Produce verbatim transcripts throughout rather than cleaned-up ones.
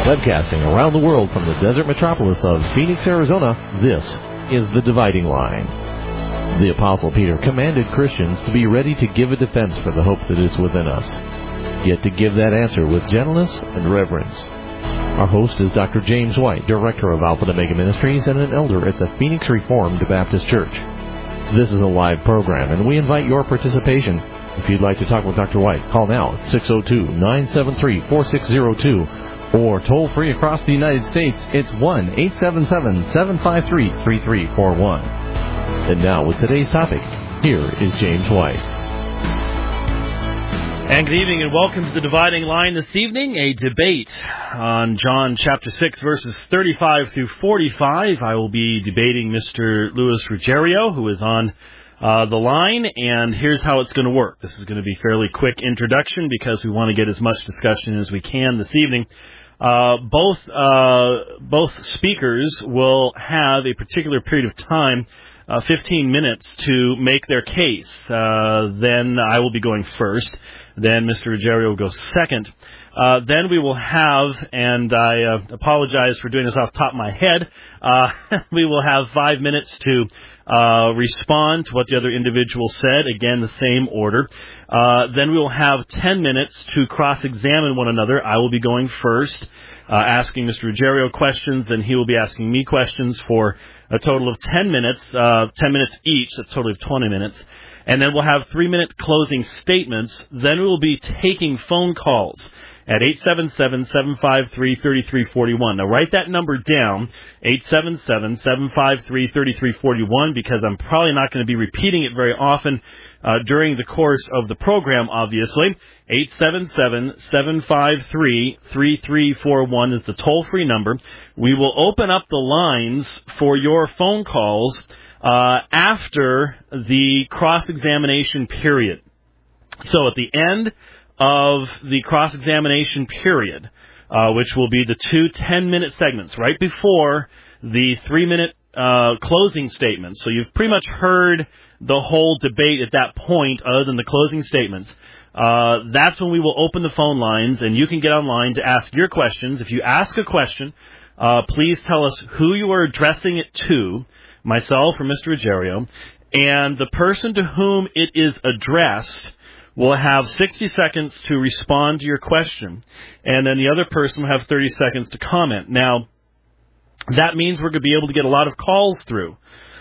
Webcasting around the world from the desert metropolis of Phoenix, Arizona, this is The Dividing Line. The Apostle Peter commanded Christians to be ready to give a defense for the hope that is within us, yet to give that answer with gentleness and reverence. Our host is Doctor James White, Director of Alpha and Omega Ministries and an elder at the Phoenix Reformed Baptist Church. This is a live program, and we invite your participation. If you'd like to talk with Doctor White, call now at six oh two, nine seven three, four six oh two, or toll free across the United States, it's one eight seven seven, seven five three, three three four one. And now with today's topic, here is James White. And good evening and welcome to The Dividing Line this evening, a debate on John chapter six, verses thirty-five through forty-five. I will be debating Mister Louis Ruggiero, who is on uh, the line, and here's how it's going to work. This is going to be a fairly quick introduction because we want to get as much discussion as we can this evening. Uh, both uh, both speakers will have a particular period of time, uh, fifteen minutes, to make their case. Uh, then I will be going first. Then Mister Ruggiero will go second. Uh, then we will have, and I uh, apologize for doing this off the top of my head, uh, we will have five minutes to uh, respond to what the other individual said. Again, the same order. Uh, then we will have ten minutes to cross-examine one another. I will be going first, uh, asking Mister Ruggiero questions, and he will be asking me questions for a total of ten minutes, uh, ten minutes each, that's a total of twenty minutes. And then we'll have three-minute closing statements. Then we will be taking phone calls at eight seven seven, seven five three, three three four one. Now, write that number down, eight seven seven, seven five three, three three four one, because I'm probably not going to be repeating it very often uh, during the course of the program, obviously. eight seven seven, seven five three, three three four one is the toll-free number. We will open up the lines for your phone calls Uh, after the cross-examination period. So at the end of the cross-examination period, uh, which will be the two ten-minute segments, right before the three-minute uh, closing statements. So you've pretty much heard the whole debate at that point, other than the closing statements. Uh, that's when we will open the phone lines, and you can get online to ask your questions. If you ask a question, uh, please tell us who you are addressing it to, myself or Mister Ruggiero, and the person to whom it is addressed will have sixty seconds to respond to your question, and then the other person will have thirty seconds to comment. Now, that means we're going to be able to get a lot of calls through.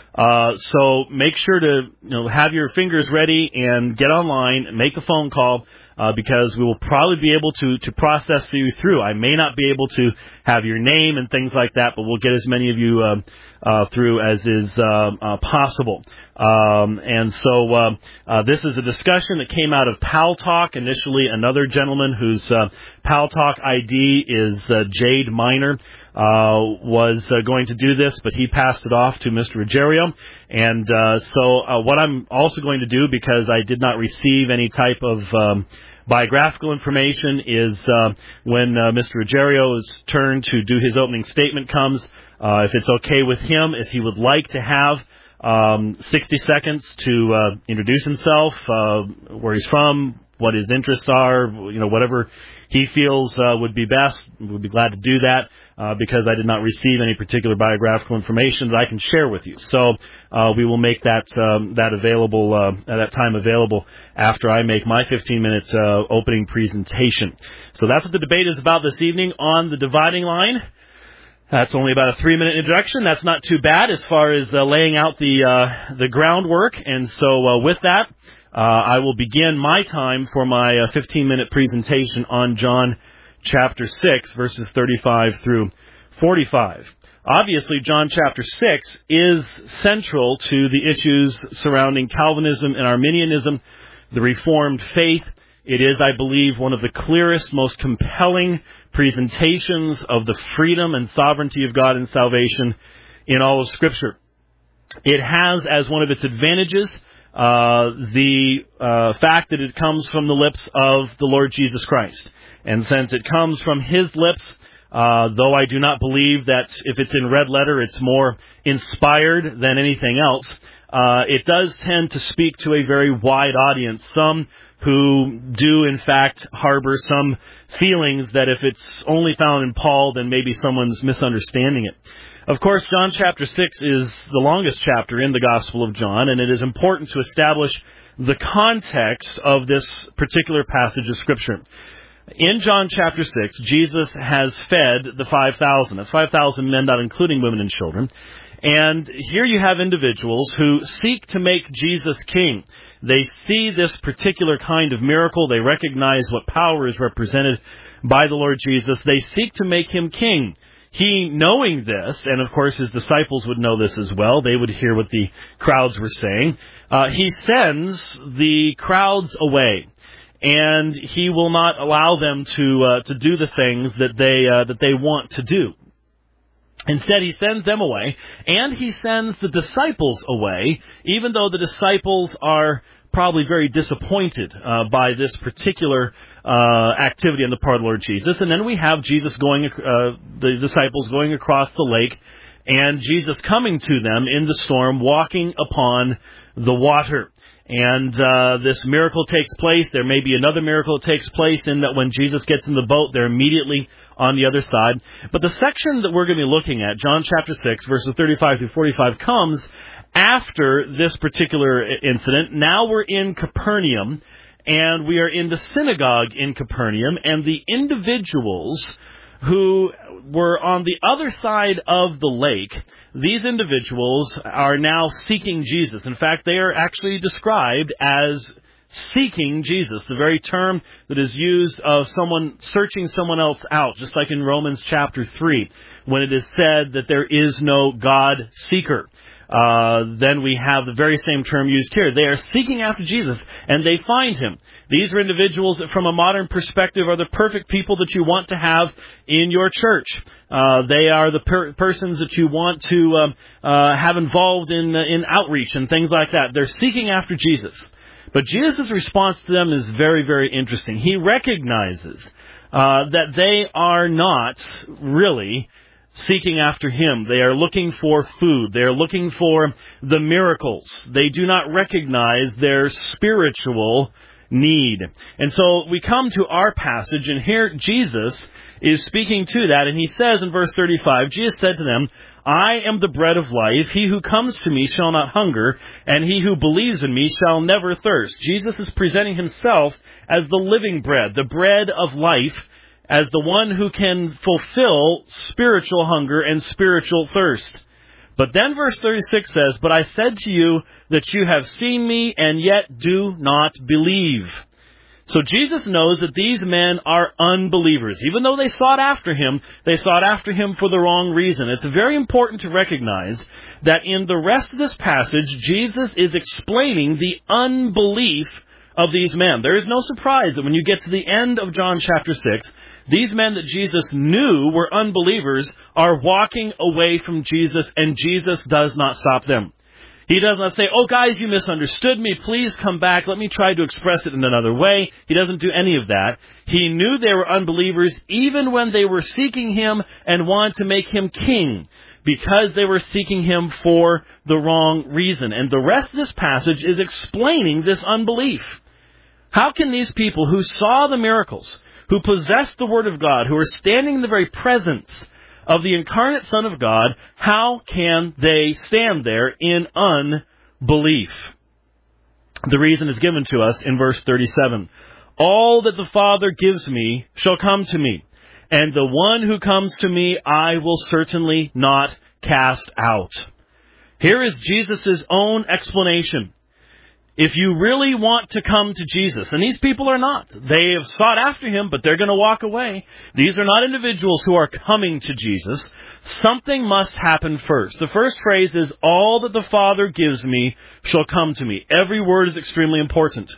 Uh, so make sure to you know have your fingers ready and get online and make a phone call, uh, because we will probably be able to, to process you through. I may not be able to have your name and things like that, but we'll get as many of you uh, uh, through as is uh, uh, possible. Um, and so uh, uh, this is a discussion that came out of Pal Talk. Initially, another gentleman whose uh, Pal Talk I D is uh, Jade Minor uh, was uh, going to do this, but he passed it off to Mister Ruggiero. And uh, so uh, what I'm also going to do, because I did not receive any type of um, biographical information, is uh, when uh, Mister Ruggiero's turn to do his opening statement comes, uh, if it's okay with him, if he would like to have um, sixty seconds to uh, introduce himself, uh, where he's from, what his interests are, you know, whatever he feels uh, would be best, we'd be glad to do that, uh, because I did not receive any particular biographical information that I can share with you. So uh, we will make that um, that available, uh, at that time available after I make my fifteen minute uh, opening presentation. So that's what the debate is about this evening on The Dividing Line. That's only about a three-minute introduction. That's not too bad as far as uh, laying out the uh, the groundwork. And so uh, with that, uh, I will begin my time for my uh, fifteen-minute presentation on John chapter six, verses thirty-five through forty-five. Obviously, John chapter six is central to the issues surrounding Calvinism and Arminianism, the Reformed faith. It is, I believe, one of the clearest, most compelling presentations of the freedom and sovereignty of God in salvation in all of Scripture. It has as one of its advantages uh, the uh, fact that it comes from the lips of the Lord Jesus Christ. And since it comes from His lips, Uh, though I do not believe that if it's in red letter, it's more inspired than anything else. Uh, it does tend to speak to a very wide audience. Some who do, in fact, harbor some feelings that if it's only found in Paul, then maybe someone's misunderstanding it. Of course, John chapter six is the longest chapter in the Gospel of John, and it is important to establish the context of this particular passage of Scripture. In John chapter six, Jesus has fed the five thousand. That's five thousand men, not including women and children. And here you have individuals who seek to make Jesus king. They see this particular kind of miracle. They recognize what power is represented by the Lord Jesus. They seek to make him king. He, knowing this, and of course his disciples would know this as well, they would hear what the crowds were saying, uh, he sends the crowds away. And he will not allow them to uh, to do the things that they uh, that they want to do. Instead, he sends them away, and he sends the disciples away, even though the disciples are probably very disappointed uh, by this particular uh, activity on the part of the Lord Jesus. And then we have Jesus going, uh, the disciples going across the lake, and Jesus coming to them in the storm, walking upon the water. And uh, this miracle takes place. There may be another miracle that takes place in that when Jesus gets in the boat, they're immediately on the other side. But the section that we're going to be looking at, John chapter six, verses thirty-five through forty-five, comes after this particular incident. Now we're in Capernaum, and we are in the synagogue in Capernaum, and the individuals who were on the other side of the lake, these individuals are now seeking Jesus. In fact, they are actually described as seeking Jesus, the very term that is used of someone searching someone else out, just like in Romans chapter three, when it is said that there is no God seeker. Uh, then we have the very same term used here. They are seeking after Jesus, and they find him. These are individuals that, from a modern perspective, are the perfect people that you want to have in your church. Uh, they are the per- persons that you want to um, uh, have involved in uh, in outreach and things like that. They're seeking after Jesus. But Jesus' response to them is very, very interesting. He recognizes uh, that they are not really seeking after him. They are looking for food. They are looking for the miracles. They do not recognize their spiritual need. And so we come to our passage, and here Jesus is speaking to that, and he says in verse thirty-five, Jesus said to them, I am the bread of life. He who comes to me shall not hunger, and he who believes in me shall never thirst. Jesus is presenting himself as the living bread, the bread of life, as the one who can fulfill spiritual hunger and spiritual thirst. But then verse thirty-six says, But I said to you that you have seen me, and yet do not believe. So Jesus knows that these men are unbelievers. Even though they sought after him, they sought after him for the wrong reason. It's very important to recognize that in the rest of this passage, Jesus is explaining the unbelief of these men. There is no surprise that when you get to the end of John chapter six, these men that Jesus knew were unbelievers are walking away from Jesus, and Jesus does not stop them. He does not say, oh, guys, you misunderstood me. Please come back. Let me try to express it in another way. He doesn't do any of that. He knew they were unbelievers even when they were seeking him and wanted to make him king, because they were seeking him for the wrong reason. And the rest of this passage is explaining this unbelief. How can these people who saw the miracles, who possessed the Word of God, who are standing in the very presence of the incarnate Son of God, how can they stand there in unbelief? The reason is given to us in verse thirty-seven. All that the Father gives me shall come to me, and the one who comes to me I will certainly not cast out. Here is Jesus' own explanation. If you really want to come to Jesus, and these people are not. They have sought after him, but they're going to walk away. These are not individuals who are coming to Jesus. Something must happen first. The first phrase is, all that the Father gives me shall come to me. Every word is extremely important.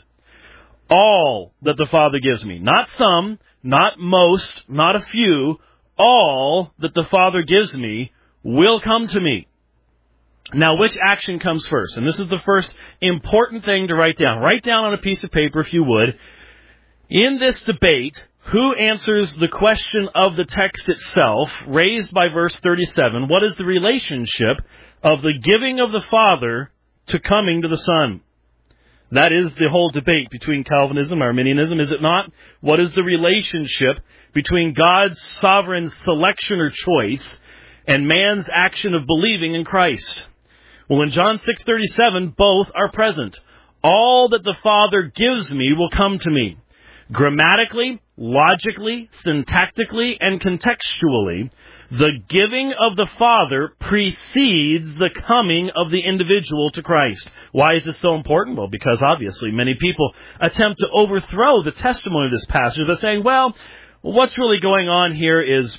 All that the Father gives me. Not some, not most, not a few. All that the Father gives me will come to me. Now, which action comes first? And this is the first important thing to write down. Write down on a piece of paper, if you would. In this debate, who answers the question of the text itself, raised by verse thirty-seven, what is the relationship of the giving of the Father to coming to the Son? That is the whole debate between Calvinism and Arminianism, is it not? What is the relationship between God's sovereign selection or choice and man's action of believing in Christ? Well, in John six thirty-seven, both are present. All that the Father gives me will come to me. Grammatically, logically, syntactically, and contextually, the giving of the Father precedes the coming of the individual to Christ. Why is this so important? Well, because obviously many people attempt to overthrow the testimony of this passage by saying, well, what's really going on here is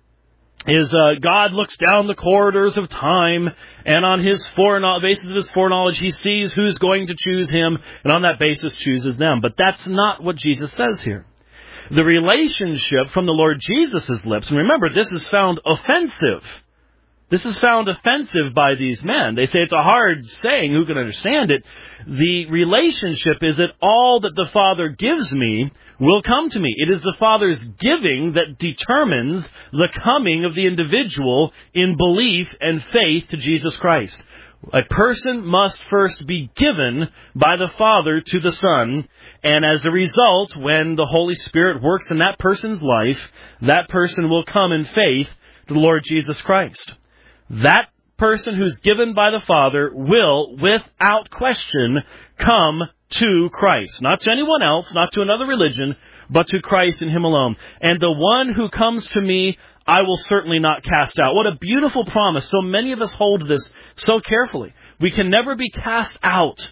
is uh, God looks down the corridors of time, and on his foreknowledge, basis of his foreknowledge, he sees who's going to choose him, and on that basis chooses them. But that's not what Jesus says here. The relationship from the Lord Jesus' lips, and remember, this is found offensive. This is found offensive by these men. They say it's a hard saying, who can understand it? The relationship is that all that the Father gives me will come to me. It is the Father's giving that determines the coming of the individual in belief and faith to Jesus Christ. A person must first be given by the Father to the Son, and as a result, when the Holy Spirit works in that person's life, that person will come in faith to the Lord Jesus Christ. That person who's given by the Father will, without question, come to Christ. Not to anyone else, not to another religion, but to Christ and Him alone. And the one who comes to me, I will certainly not cast out. What a beautiful promise. So many of us hold this so carefully. We can never be cast out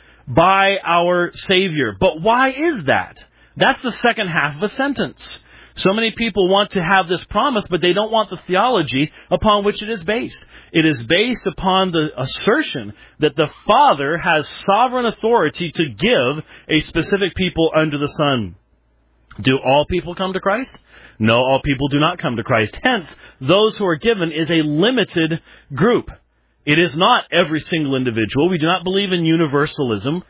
by our Savior. But why is that? That's the second half of a sentence. So many people want to have this promise, but they don't want the theology upon which it is based. It is based upon the assertion that the Father has sovereign authority to give a specific people under the Son. Do all people come to Christ? No, all people do not come to Christ. Hence, those who are given is a limited group. It is not every single individual. We do not believe in universalism.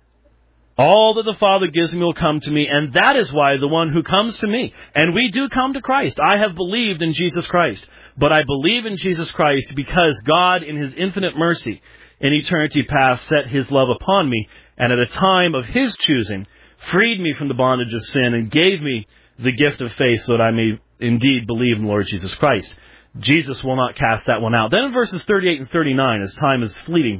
All that the Father gives me will come to me, and that is why the one who comes to me, and we do come to Christ. I have believed in Jesus Christ, but I believe in Jesus Christ because God, in His infinite mercy, in eternity past, set His love upon me, and at a time of His choosing, freed me from the bondage of sin, and gave me the gift of faith so that I may indeed believe in the Lord Jesus Christ. Jesus will not cast that one out. Then in verses thirty-eight and thirty-nine, as time is fleeting,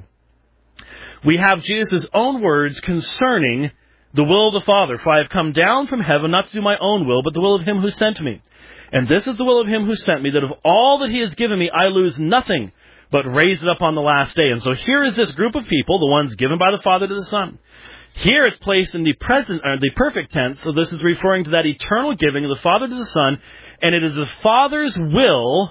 we have Jesus' own words concerning the will of the Father. For I have come down from heaven not to do my own will, but the will of Him who sent me. And this is the will of Him who sent me, that of all that He has given me, I lose nothing, but raise it up on the last day. And so here is this group of people, the ones given by the Father to the Son. Here it's placed in the present, or the perfect tense, so this is referring to that eternal giving of the Father to the Son, and it is the Father's will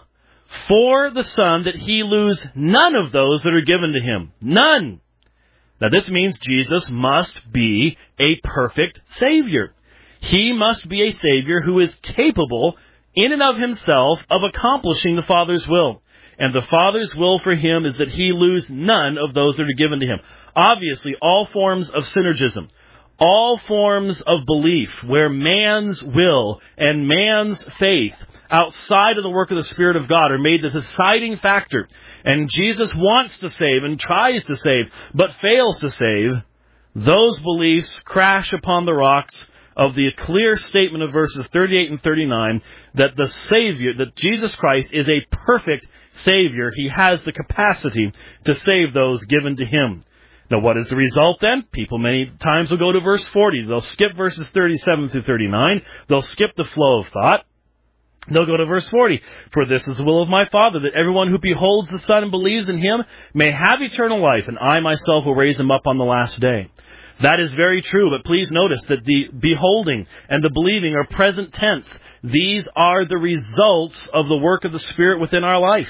for the Son that He lose none of those that are given to Him. None. Now this means Jesus must be a perfect Savior. He must be a Savior who is capable, in and of Himself, of accomplishing the Father's will. And the Father's will for Him is that He lose none of those that are given to Him. Obviously, all forms of synergism, all forms of belief where man's will and man's faith outside of the work of the Spirit of God are made the deciding factor, and Jesus wants to save and tries to save, but fails to save, those beliefs crash upon the rocks of the clear statement of verses thirty-eight and thirty-nine that the Savior, that Jesus Christ is a perfect Savior. He has the capacity to save those given to Him. Now, what is the result then? People many times will go to verse forty. They'll skip verses thirty-seven through thirty-nine. They'll skip the flow of thought. They'll go to verse forty. For this is the will of my Father, that everyone who beholds the Son and believes in Him may have eternal life, and I myself will raise him up on the last day. That is very true, but please notice that the beholding and the believing are present tense. These are the results of the work of the Spirit within our life.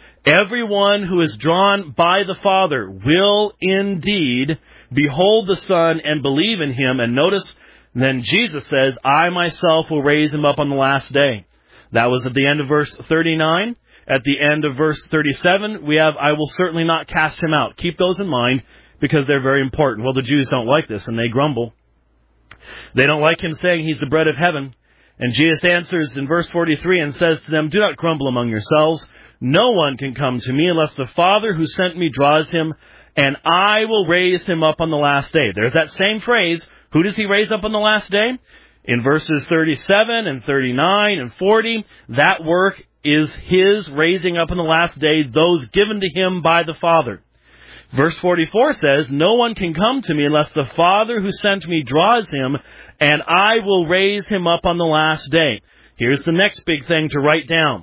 Everyone who is drawn by the Father will indeed behold the Son and believe in Him. And notice, then Jesus says, I myself will raise him up on the last day. That was at the end of verse thirty-nine. At the end of verse thirty-seven, we have, I will certainly not cast him out. Keep those in mind because they're very important. Well, the Jews don't like this, and they grumble. They don't like Him saying He's the bread of heaven. And Jesus answers in verse forty-three and says to them, "Do not grumble among yourselves. No one can come to me unless the Father who sent me draws him, and I will raise him up on the last day." There's that same phrase. Who does he raise up on the last day? In verses thirty-seven and thirty-nine and forty, that work is his raising up on the last day, those given to him by the Father. Verse forty-four says, "No one can come to me unless the Father who sent me draws him, and I will raise him up on the last day." Here's the next big thing to write down.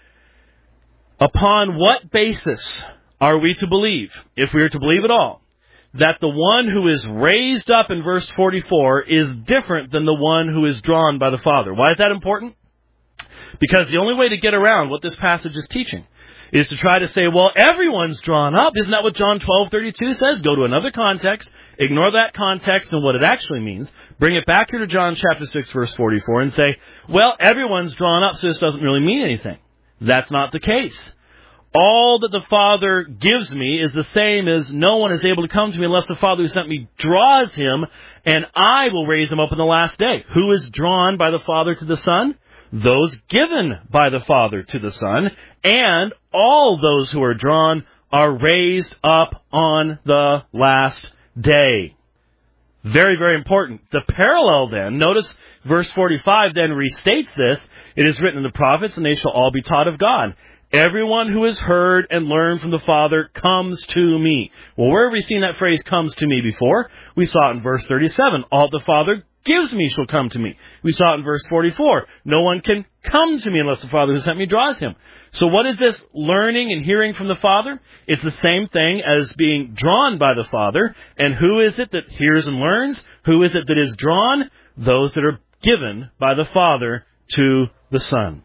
Upon what basis are we to believe, if we are to believe at all, that the one who is raised up in verse forty-four is different than the one who is drawn by the Father? Why is that important? Because the only way to get around what this passage is teaching is to try to say, well, everyone's drawn up. Isn't that what John twelve thirty-two says? Go to another context, ignore that context and what it actually means, bring it back here to John chapter six, verse forty-four, and say, well, everyone's drawn up, so this doesn't really mean anything. That's not the case. All that the Father gives me is the same as no one is able to come to me unless the Father who sent me draws him, and I will raise him up on the last day. Who is drawn by the Father to the Son? Those given by the Father to the Son, and all those who are drawn are raised up on the last day. Very, very important. The parallel then, notice verse forty-five then restates this. It is written in the prophets, and they shall all be taught of God. Everyone who has heard and learned from the Father comes to me. Well, where have we seen that phrase comes to me before? We saw it in verse thirty-seven. All the Father gives me shall come to me. We saw it in verse forty-four. No one can come to me unless the Father who sent me draws him. So what is this learning and hearing from the Father? It's the same thing as being drawn by the Father. And who is it that hears and learns? Who is it that is drawn? Those that are given by the Father to the Son.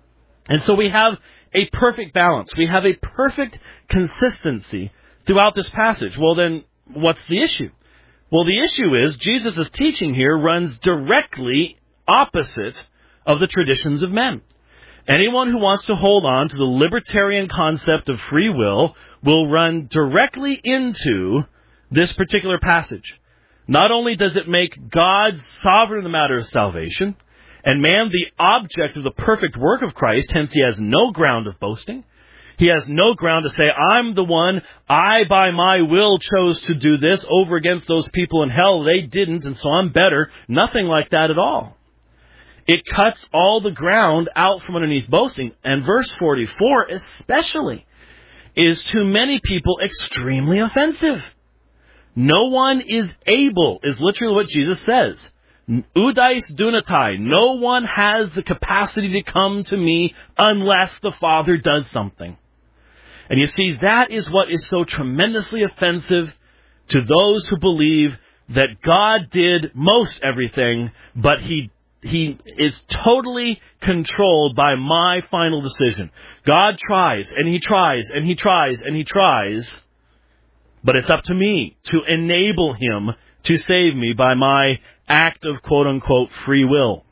And so we have a perfect balance. We have a perfect consistency throughout this passage. Well, then, what's the issue? Well, the issue is Jesus' teaching here runs directly opposite of the traditions of men. Anyone who wants to hold on to the libertarian concept of free will will run directly into this particular passage. Not only does it make God sovereign in the matter of salvation, and man the object of the perfect work of Christ, hence he has no ground of boasting. He has no ground to say, I'm the one, I by my will chose to do this over against those people in hell. They didn't, and so I'm better. Nothing like that at all. It cuts all the ground out from underneath boasting. And verse forty-four especially is to many people extremely offensive. No one is able, is literally what Jesus says. Udais dunatai. No one has the capacity to come to me unless the Father does something. And you see, that is what is so tremendously offensive to those who believe that God did most everything, but He He is totally controlled by my final decision. God tries, and He tries, and He tries, and He tries, but it's up to me to enable Him to save me by my act of quote-unquote free will.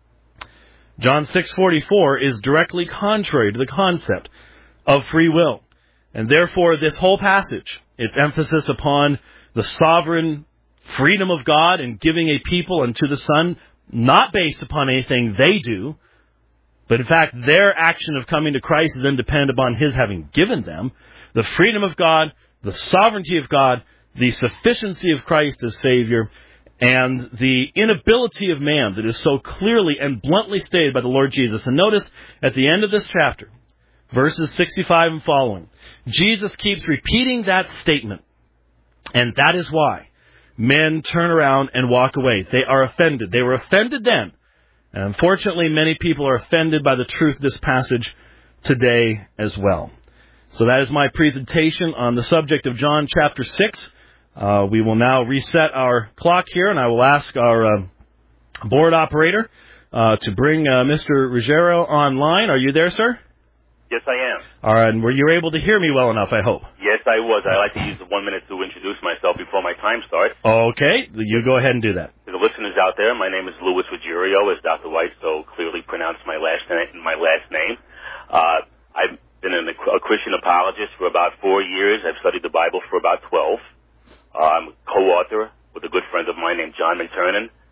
John six forty-four is directly contrary to the concept of free will. And therefore, this whole passage, its emphasis upon the sovereign freedom of God and giving a people unto the Son, not based upon anything they do, but in fact, their action of coming to Christ is then dependent upon His having given them. The freedom of God, the sovereignty of God, the sufficiency of Christ as Savior, and the inability of man that is so clearly and bluntly stated by the Lord Jesus. And notice at the end of this chapter, verses sixty-five and following, Jesus keeps repeating that statement. And that is why men turn around and walk away. They are offended. They were offended then. And unfortunately, many people are offended by the truth of this passage today as well. So that is my presentation on the subject of John chapter six. Uh, we will now reset our clock here, and I will ask our uh, board operator uh, to bring uh, Mister Ruggiero online. Are you there, sir? Yes, I am. All right, and were you able to hear me well enough, I hope? Yes, I was. I like to use the one minute to introduce myself before my time starts. Okay, you go ahead and do that. To the listeners out there, my name is Louis Ruggiero, as Doctor White so clearly pronounced my last name. My last name. Uh, I've been an, a Christian apologist for about four years. I've studied the Bible for about twelve. Uh, I'm a co-author with a good friend of mine named John Minturnan,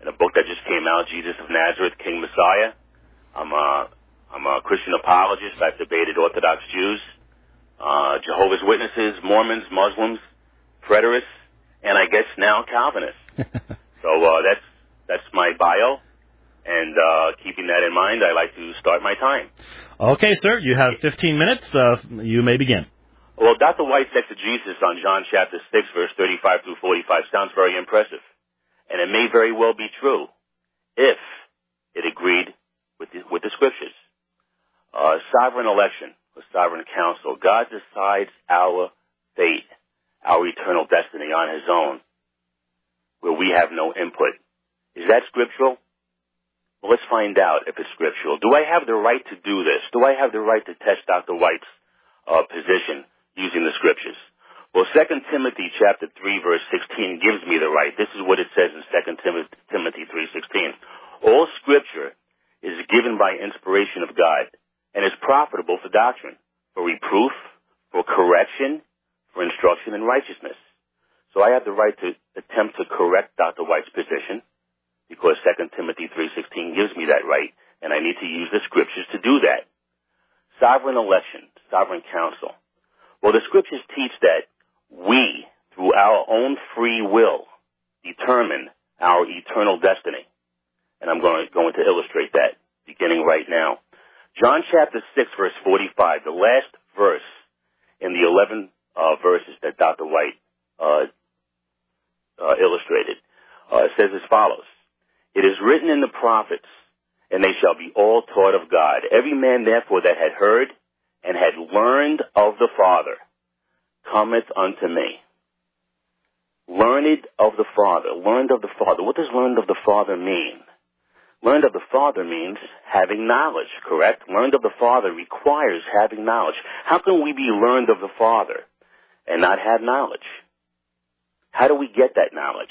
and a book that just came out, Jesus of Nazareth, King Messiah. I'm a, I'm a Christian apologist. I've debated Orthodox Jews, uh, Jehovah's Witnesses, Mormons, Muslims, preterists, and I guess now Calvinists. So uh, that's that's my bio, and uh, keeping that in mind, I like to start my time. Okay, sir, you have fifteen minutes. Uh, you may begin. Well, Doctor White's exegesis on John chapter six, verse thirty-five through forty-five sounds very impressive, and it may very well be true if it agreed with the, with the scriptures. Uh, sovereign election, or sovereign counsel, God decides our fate, our eternal destiny on his own, where we have no input. Is that scriptural? Well, let's find out if it's scriptural. Do I have the right to do this? Do I have the right to test Doctor White's uh, position using the scriptures? Well, Second Timothy chapter three, verse sixteen gives me the right. This is what it says in Second Timothy three sixteen. All scripture is given by inspiration of God and is profitable for doctrine, for reproof, for correction, for instruction in righteousness. So I have the right to attempt to correct Doctor White's position because Second Timothy three sixteen gives me that right, and I need to use the scriptures to do that. Sovereign election, sovereign counsel. Well, the scriptures teach that we, through our own free will, determine our eternal destiny. And I'm going to, going to illustrate that, beginning right now. John chapter six, verse forty-five, the last verse in the eleven uh, verses that Doctor White uh, uh, illustrated, uh, says as follows. It is written in the prophets, and they shall be all taught of God. Every man, therefore, that had heard and had learned of the Father cometh unto me. Learned of the Father. Learned of the Father. What does learned of the Father mean? Learned of the Father means having knowledge, correct? Learned of the Father requires having knowledge. How can we be learned of the Father and not have knowledge? How do we get that knowledge?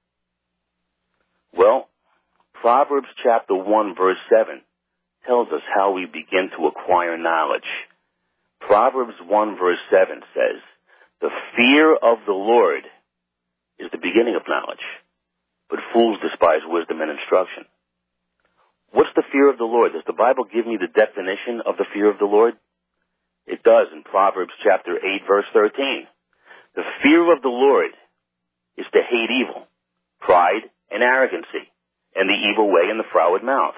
Well, Proverbs chapter one, verse seven tells us how we begin to acquire knowledge. Proverbs one, verse seven says, the fear of the Lord is the beginning of knowledge, but fools despise wisdom and instruction. What's the fear of the Lord? Does the Bible give me the definition of the fear of the Lord? It does in Proverbs chapter eight, verse thirteen. The fear of the Lord is to hate evil, pride, and arrogancy, and the evil way and the froward mouth.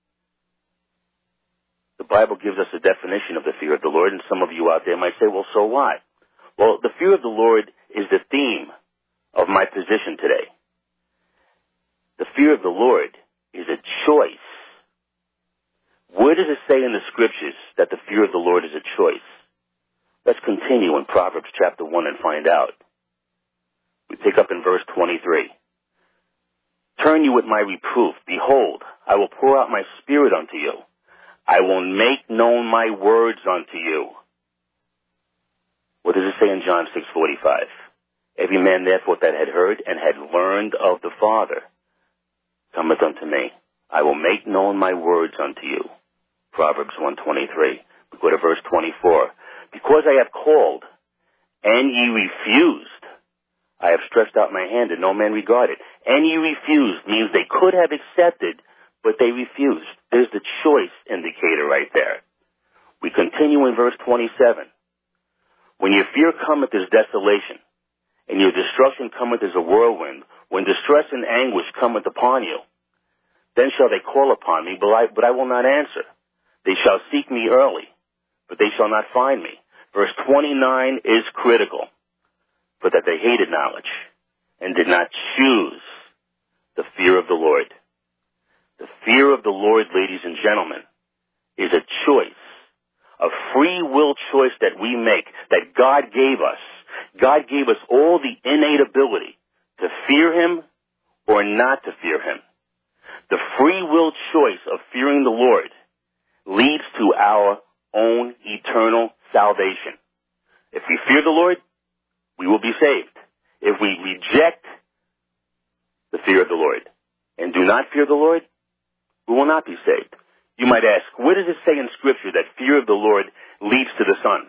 The Bible gives us a definition of the fear of the Lord, and some of you out there might say, well, so what? Well, the fear of the Lord is the theme of my position today. The fear of the Lord is a choice. Where does it say in the scriptures that the fear of the Lord is a choice? Let's continue in Proverbs chapter one and find out. We pick up in verse twenty-three. Turn you with my reproof. Behold, I will pour out my spirit unto you. I will make known my words unto you. What does it say in John six forty-five? Every man therefore that had heard and had learned of the Father cometh unto me. I will make known my words unto you. Proverbs one twenty-three. We go to verse twenty-four. Because I have called, and ye refused, I have stretched out my hand, and no man regarded. And ye refused means they could have accepted, but they refused. There's the choice indicator right there. We continue in verse twenty-seven. When your fear cometh as desolation, and your destruction cometh as a whirlwind, when distress and anguish cometh upon you, then shall they call upon me, but I, but I will not answer. They shall seek me early, but they shall not find me. Verse twenty-nine is critical, for that they hated knowledge and did not choose the fear of the Lord. The fear of the Lord, ladies and gentlemen, is a choice, a free will choice that we make, that God gave us. God gave us all the innate ability to fear him or not to fear him. The free will choice of fearing the Lord leads to our own eternal salvation. If we fear the Lord, we will be saved. If we reject the fear of the Lord and do not fear the Lord, we will not be saved. You might ask, where does it say in Scripture that fear of the Lord leads to the Son?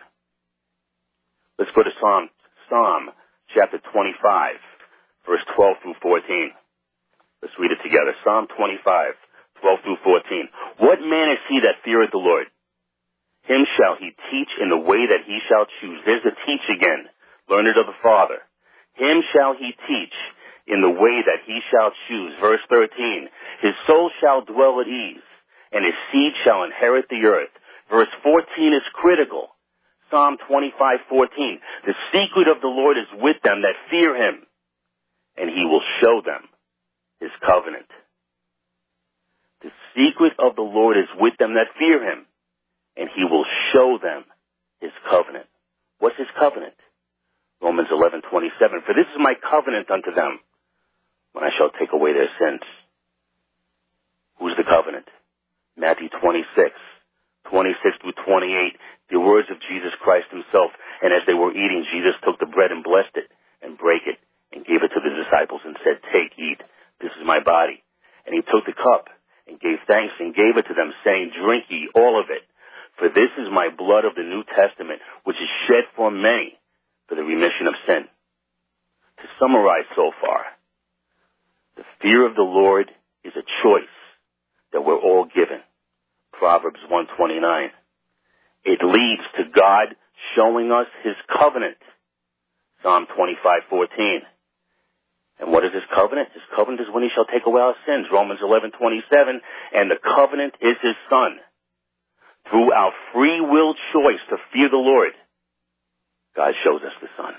Let's go to Psalm, Psalm chapter twenty-five, verse twelve through fourteen. Let's read it together. Psalm twenty-five, twelve through fourteen. What man is he that feareth the Lord? Him shall he teach in the way that he shall choose. There's the teach again. Learn it of the Father. Him shall he teach in the way that he shall choose. Verse thirteen. His soul shall dwell at ease, and his seed shall inherit the earth. Verse fourteen is critical. Psalm twenty-five, fourteen. The secret of the Lord is with them that fear him, and he will show them his covenant. The secret of the Lord is with them that fear him, and he will show them his covenant. What's his covenant? Romans eleven, twenty-seven. For this is my covenant unto them, when I shall take away their sins. Who's the covenant? Matthew twenty-six, twenty-six through twenty-eight. The words of Jesus Christ himself. And as they were eating, Jesus took the bread and blessed it and brake it and gave it to the disciples and said, take, eat. This is my body. And he took the cup and gave thanks and gave it to them, saying, drink ye all of it. For this is my blood of the New Testament, which is shed for many for the remission of sin. To summarize so far, the fear of the Lord is a choice that we're all given. Proverbs one twenty-nine. It leads to God showing us his covenant. Psalm twenty-five, fourteen. And what is his covenant? His covenant is when he shall take away our sins. Romans eleven, twenty-seven. And the covenant is his Son. Through our free will choice to fear the Lord, God shows us the Son.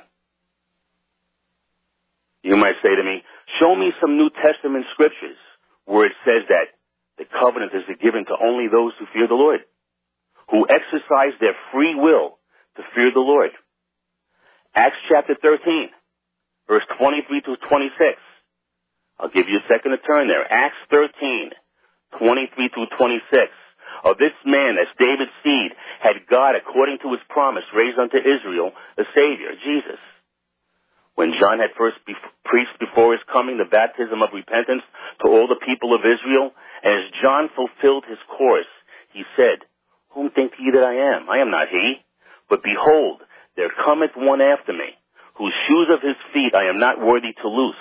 You might say to me, show me some New Testament scriptures where it says that the covenant is given to only those who fear the Lord, who exercise their free will to fear the Lord. Acts chapter thirteen, verse twenty-three through twenty-six. I'll give you a second to turn there. Acts thirteen, twenty-three through twenty-six. Of this man, as David's seed, had God, according to his promise, raised unto Israel a Savior, Jesus. When John had first be- preached before his coming the baptism of repentance to all the people of Israel, and as John fulfilled his course, he said, whom think ye that I am? I am not he. But behold, there cometh one after me, whose shoes of his feet I am not worthy to loose.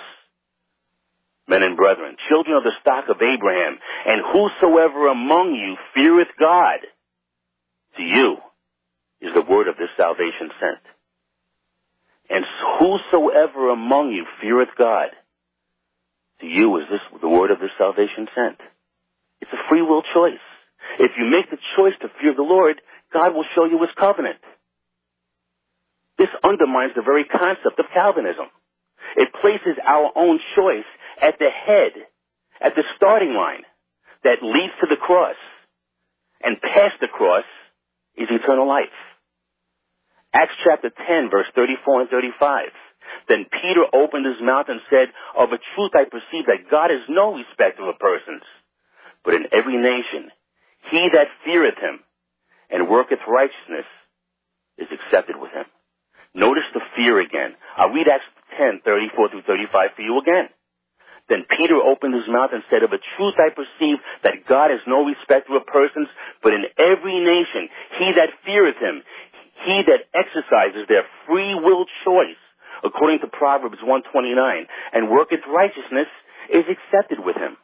Men and brethren, children of the stock of Abraham, and whosoever among you feareth God, to you is the word of this salvation sent. And whosoever among you feareth God, to you is this the word of this salvation sent. It's a free will choice. If you make the choice to fear the Lord, God will show you his covenant. This undermines the very concept of Calvinism. It places our own choice at the head, at the starting line that leads to the cross. And past the cross is eternal life. Acts chapter ten, verse thirty-four and thirty-five. Then Peter opened his mouth and said, of a truth I perceive that God is no respecter of persons, but in every nation he that feareth him and worketh righteousness is accepted with him. Notice the fear again. I'll read Acts ten, thirty-four through thirty-five for you again. Then Peter opened his mouth and said, of a truth I perceive that God is no respecter of persons, but in every nation he that feareth him, he that exercises their free will choice, according to Proverbs one twenty-nine, and worketh righteousness is accepted with him.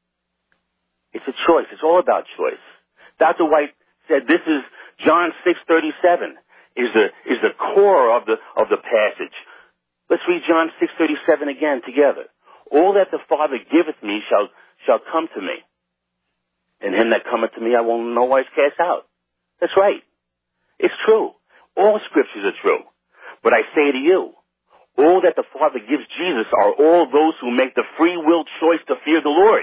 It's a choice. It's all about choice. Doctor White said this is John six thirty-seven is the is the core of the of the passage. Let's read John six thirty-seven again together. All that the Father giveth me shall shall come to me, and him that cometh to me I will in no wise cast out. That's right. It's true. All scriptures are true. But I say to you, all that the Father gives Jesus are all those who make the free will choice to fear the Lord.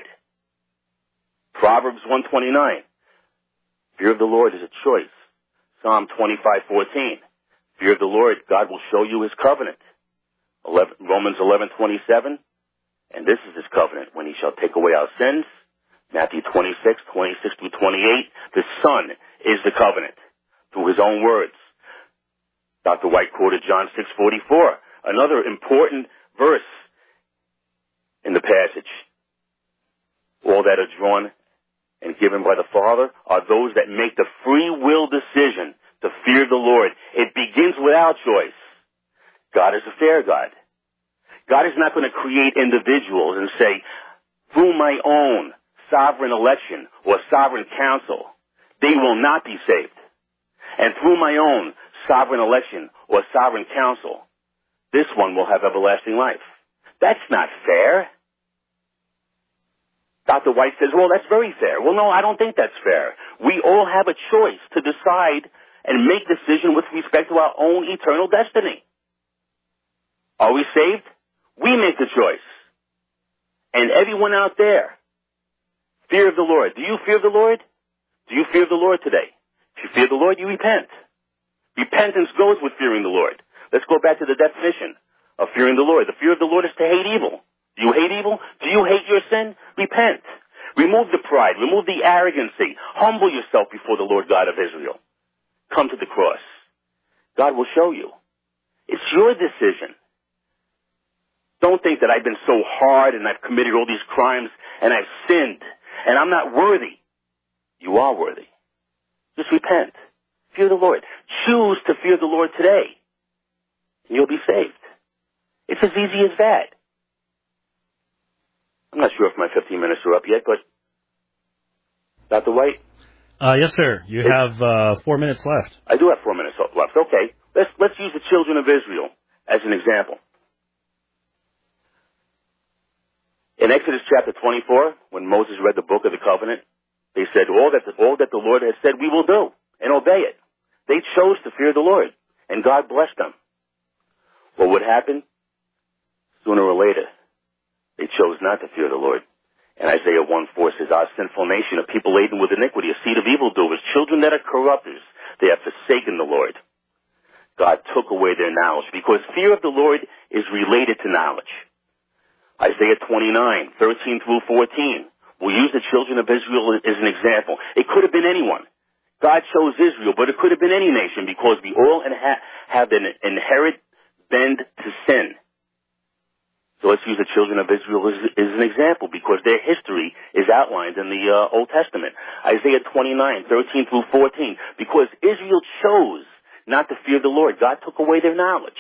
Proverbs one twenty-nine. Fear of the Lord is a choice. Psalm twenty-five fourteen. Fear of the Lord, God will show you his covenant. Romans eleven twenty-seven. And this is his covenant when he shall take away our sins. Matthew twenty-six, twenty-six through twenty-eight. The Son is the covenant through his own words. Doctor White quoted John six forty-four, another important verse in the passage. All that are drawn and given by the Father are those that make the free will decision to fear the Lord. It begins with our choice. God is a fair God. God is not going to create individuals and say, through my own sovereign election or sovereign counsel, they will not be saved. And through my own sovereign election or sovereign counsel, this one will have everlasting life. That's not fair. Doctor White says, well, that's very fair. Well, no, I don't think that's fair. We all have a choice to decide and make decision with respect to our own eternal destiny. Are we saved? We make the choice. And everyone out there, fear of the Lord. Do you fear the Lord? Do you fear the Lord today? If you fear the Lord, you repent. Repentance goes with fearing the Lord. Let's go back to the definition of fearing the Lord. The fear of the Lord is to hate evil. Do you hate evil? Do you hate your sin? Repent. Remove the pride. Remove the arrogancy. Humble yourself before the Lord God of Israel. Come to the cross. God will show you. It's your decision. Don't think that I've been so hard and I've committed all these crimes and I've sinned and I'm not worthy. You are worthy. Just repent. Fear the Lord. Choose to fear the Lord today, and you'll be saved. It's as easy as that. I'm not sure if my fifteen minutes are up yet, but Doctor White? Uh, yes, sir. You it, have uh, four minutes left. I do have four minutes left. Okay. Let's, let's use the children of Israel as an example. In Exodus chapter twenty-four, when Moses read the book of the covenant, they said, all that, the, all that the Lord has said we will do and obey it. They chose to fear the Lord, and God blessed them. Well, what happened? Sooner or later, they chose not to fear the Lord. And Isaiah one four says, our sinful nation, a people laden with iniquity, a seed of evildoers, children that are corrupters, they have forsaken the Lord. God took away their knowledge, because fear of the Lord is related to knowledge. Isaiah twenty-nine, thirteen through fourteen. We'll use the children of Israel as an example. It could have been anyone. God chose Israel, but it could have been any nation, because we all have an inherent bend to sin. So let's use the children of Israel as, as an example, because their history is outlined in the uh, Old Testament. Isaiah twenty-nine, thirteen through fourteen. Because Israel chose not to fear the Lord, God took away their knowledge.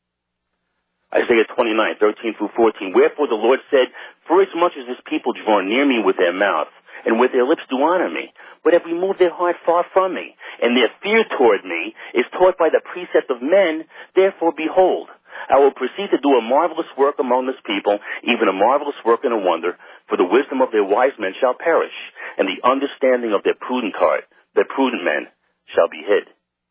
Isaiah twenty-nine, thirteen through fourteen. Wherefore the Lord said, for as much as this people draw near me with their mouth, and with their lips do honor me, but have removed their heart far from me, and their fear toward me is taught by the precept of men, therefore behold, I will proceed to do a marvelous work among this people, even a marvelous work and a wonder, for the wisdom of their wise men shall perish, and the understanding of their prudent heart, their prudent men, shall be hid.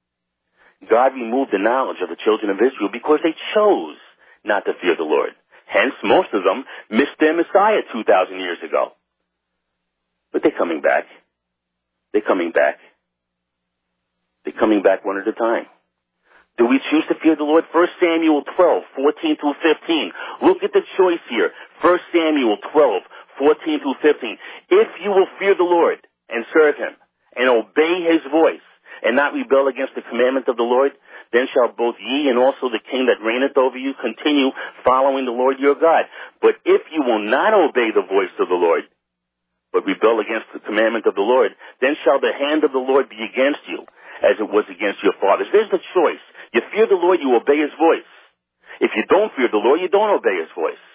God removed the knowledge of the children of Israel because they chose not to fear the Lord. Hence, most of them missed their Messiah two thousand years ago. But they're coming back. They're coming back. They're coming back one at a time. Do we choose to fear the Lord? First Samuel twelve, fourteen through fifteen. Look at the choice here. First Samuel twelve, fourteen through fifteen. If you will fear the Lord and serve Him and obey His voice and not rebel against the commandment of the Lord, then shall both ye and also the king that reigneth over you continue following the Lord your God. But if you will not obey the voice of the Lord, but rebel against the commandment of the Lord, then shall the hand of the Lord be against you, as it was against your fathers. There's the choice. You fear the Lord, you obey His voice. If you don't fear the Lord, you don't obey His voice.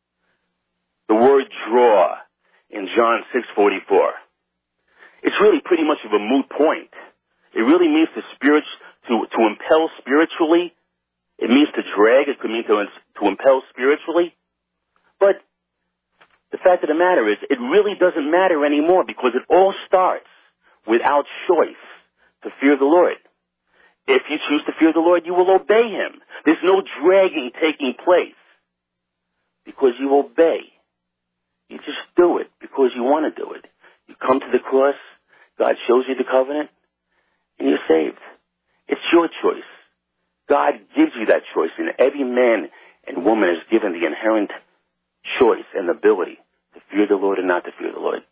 The word draw in John six forty-four. It's really pretty much of a moot point. It really means to spirit, to, to impel spiritually. It means to drag. It could mean to, to impel spiritually. But the fact of the matter is, it really doesn't matter anymore, because it all starts with our choice to fear the Lord. If you choose to fear the Lord, you will obey Him. There's no dragging taking place, because you obey. You just do it because you want to do it. You come to the cross, God shows you the covenant, and you're saved. It's your choice. God gives you that choice, and every man and woman is given the inherent choice and ability to fear the Lord and not to fear the Lord.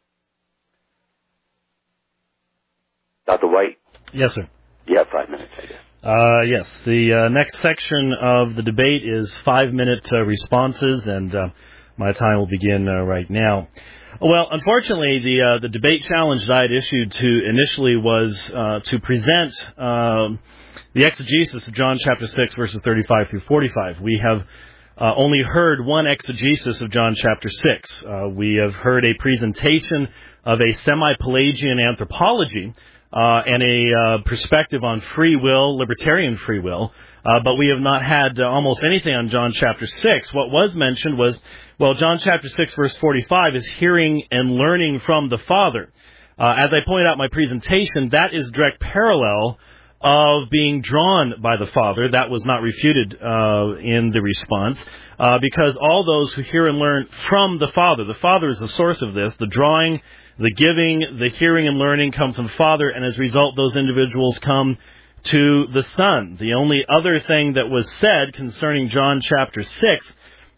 Doctor White? Yes, sir. You have five minutes, I guess. Uh, yes. The uh, next section of the debate is five-minute uh, responses, and uh, my time will begin uh, right now. Well, unfortunately, the uh, the debate challenge that I had issued to initially was uh, to present uh, the exegesis of John chapter six, verses thirty-five through forty-five. We have uh, only heard one exegesis of John chapter six. Uh, we have heard a presentation of a semi-Pelagian anthropology uh, and a uh, perspective on free will, libertarian free will, uh, but we have not had uh, almost anything on John chapter six. What was mentioned was, well, John chapter six, verse forty-five is hearing and learning from the Father. Uh, as I pointed out in my presentation, that is direct parallel of being drawn by the Father. That was not refuted uh, in the response, uh, because all those who hear and learn from the Father, the Father is the source of this. The drawing, the giving, the hearing and learning come from the Father, and as a result, those individuals come to the Son. The only other thing that was said concerning John chapter six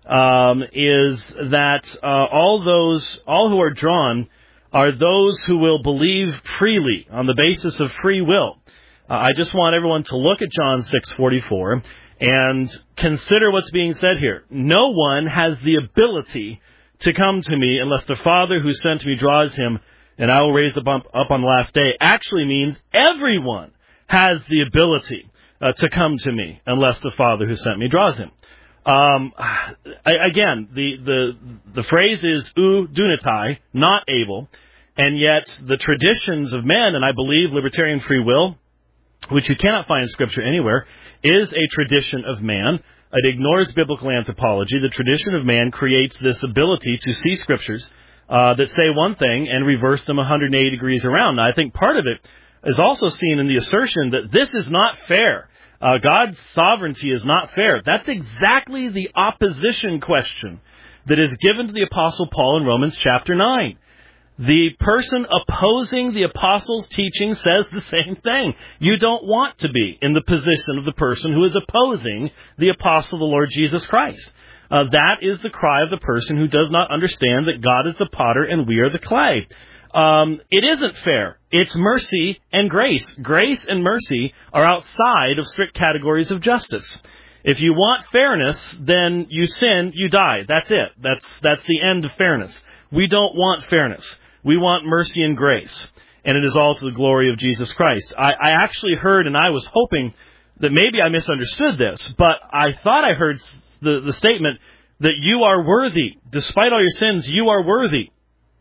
um, is that uh, all those, all who are drawn are those who will believe freely on the basis of free will. Uh, I just want everyone to look at John six forty-four and consider what's being said here. No one has the ability to come to me unless the Father who sent me draws him, and I will raise him up, up on the last day. Actually means everyone has the ability uh, to come to me unless the Father who sent me draws him. Um, I, again, the, the the phrase is ou dunatai, not able, and yet the traditions of men, and I believe libertarian free will, which you cannot find in Scripture anywhere, is a tradition of man. It ignores biblical anthropology. The tradition of man creates this ability to see Scriptures uh, that say one thing and reverse them one hundred eighty degrees around. Now, I think part of it is also seen in the assertion that this is not fair. Uh, God's sovereignty is not fair. That's exactly the opposition question that is given to the Apostle Paul in Romans chapter nine. The person opposing the apostles' teaching says the same thing. You don't want to be in the position of the person who is opposing the apostle of the Lord Jesus Christ. Uh, that is the cry of the person who does not understand that God is the potter and we are the clay. Um, it isn't fair. It's mercy and grace. Grace and mercy are outside of strict categories of justice. If you want fairness, then you sin, you die. That's it. That's that's the end of fairness. We don't want fairness. We want mercy and grace. And it is all to the glory of Jesus Christ. I, I actually heard, and I was hoping that maybe I misunderstood this, but I thought I heard the, the statement that you are worthy. Despite all your sins, you are worthy.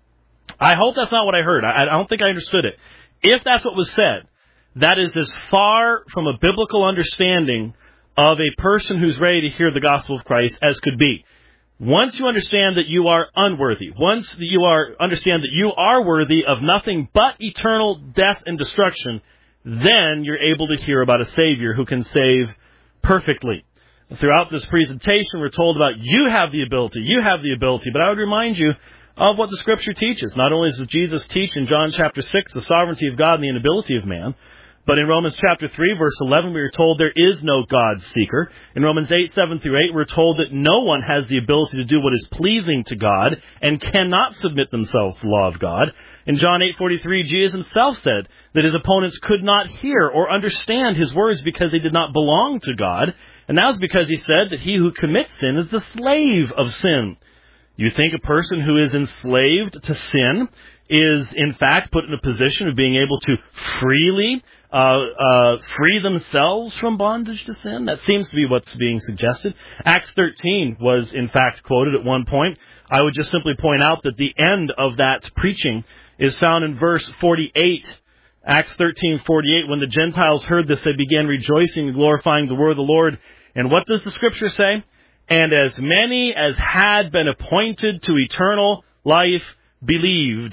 I hope that's not what I heard. I, I don't think I understood it. If that's what was said, that is as far from a biblical understanding of a person who's ready to hear the gospel of Christ as could be. Once you understand that you are unworthy, once that you are understand that you are worthy of nothing but eternal death and destruction, then you're able to hear about a Savior who can save perfectly. Throughout this presentation, we're told about you have the ability, you have the ability, but I would remind you of what the Scripture teaches. Not only does Jesus teach in John chapter six the sovereignty of God and the inability of man, but in Romans chapter three, verse eleven, we are told there is no God seeker. In Romans eight, seven through eight, we're told that no one has the ability to do what is pleasing to God and cannot submit themselves to the law of God. In John eight forty-three, Jesus himself said that his opponents could not hear or understand his words because they did not belong to God. And that was because he said that he who commits sin is the slave of sin. You think a person who is enslaved to sin is, in fact, put in a position of being able to freely uh, uh, free themselves from bondage to sin? That seems to be what's being suggested. Acts thirteen was, in fact, quoted at one point. I would just simply point out that the end of that preaching is found in verse forty-eight. Acts thirteen forty-eight, when the Gentiles heard this, they began rejoicing and glorifying the word of the Lord. And what does the Scripture say? And as many as had been appointed to eternal life believed.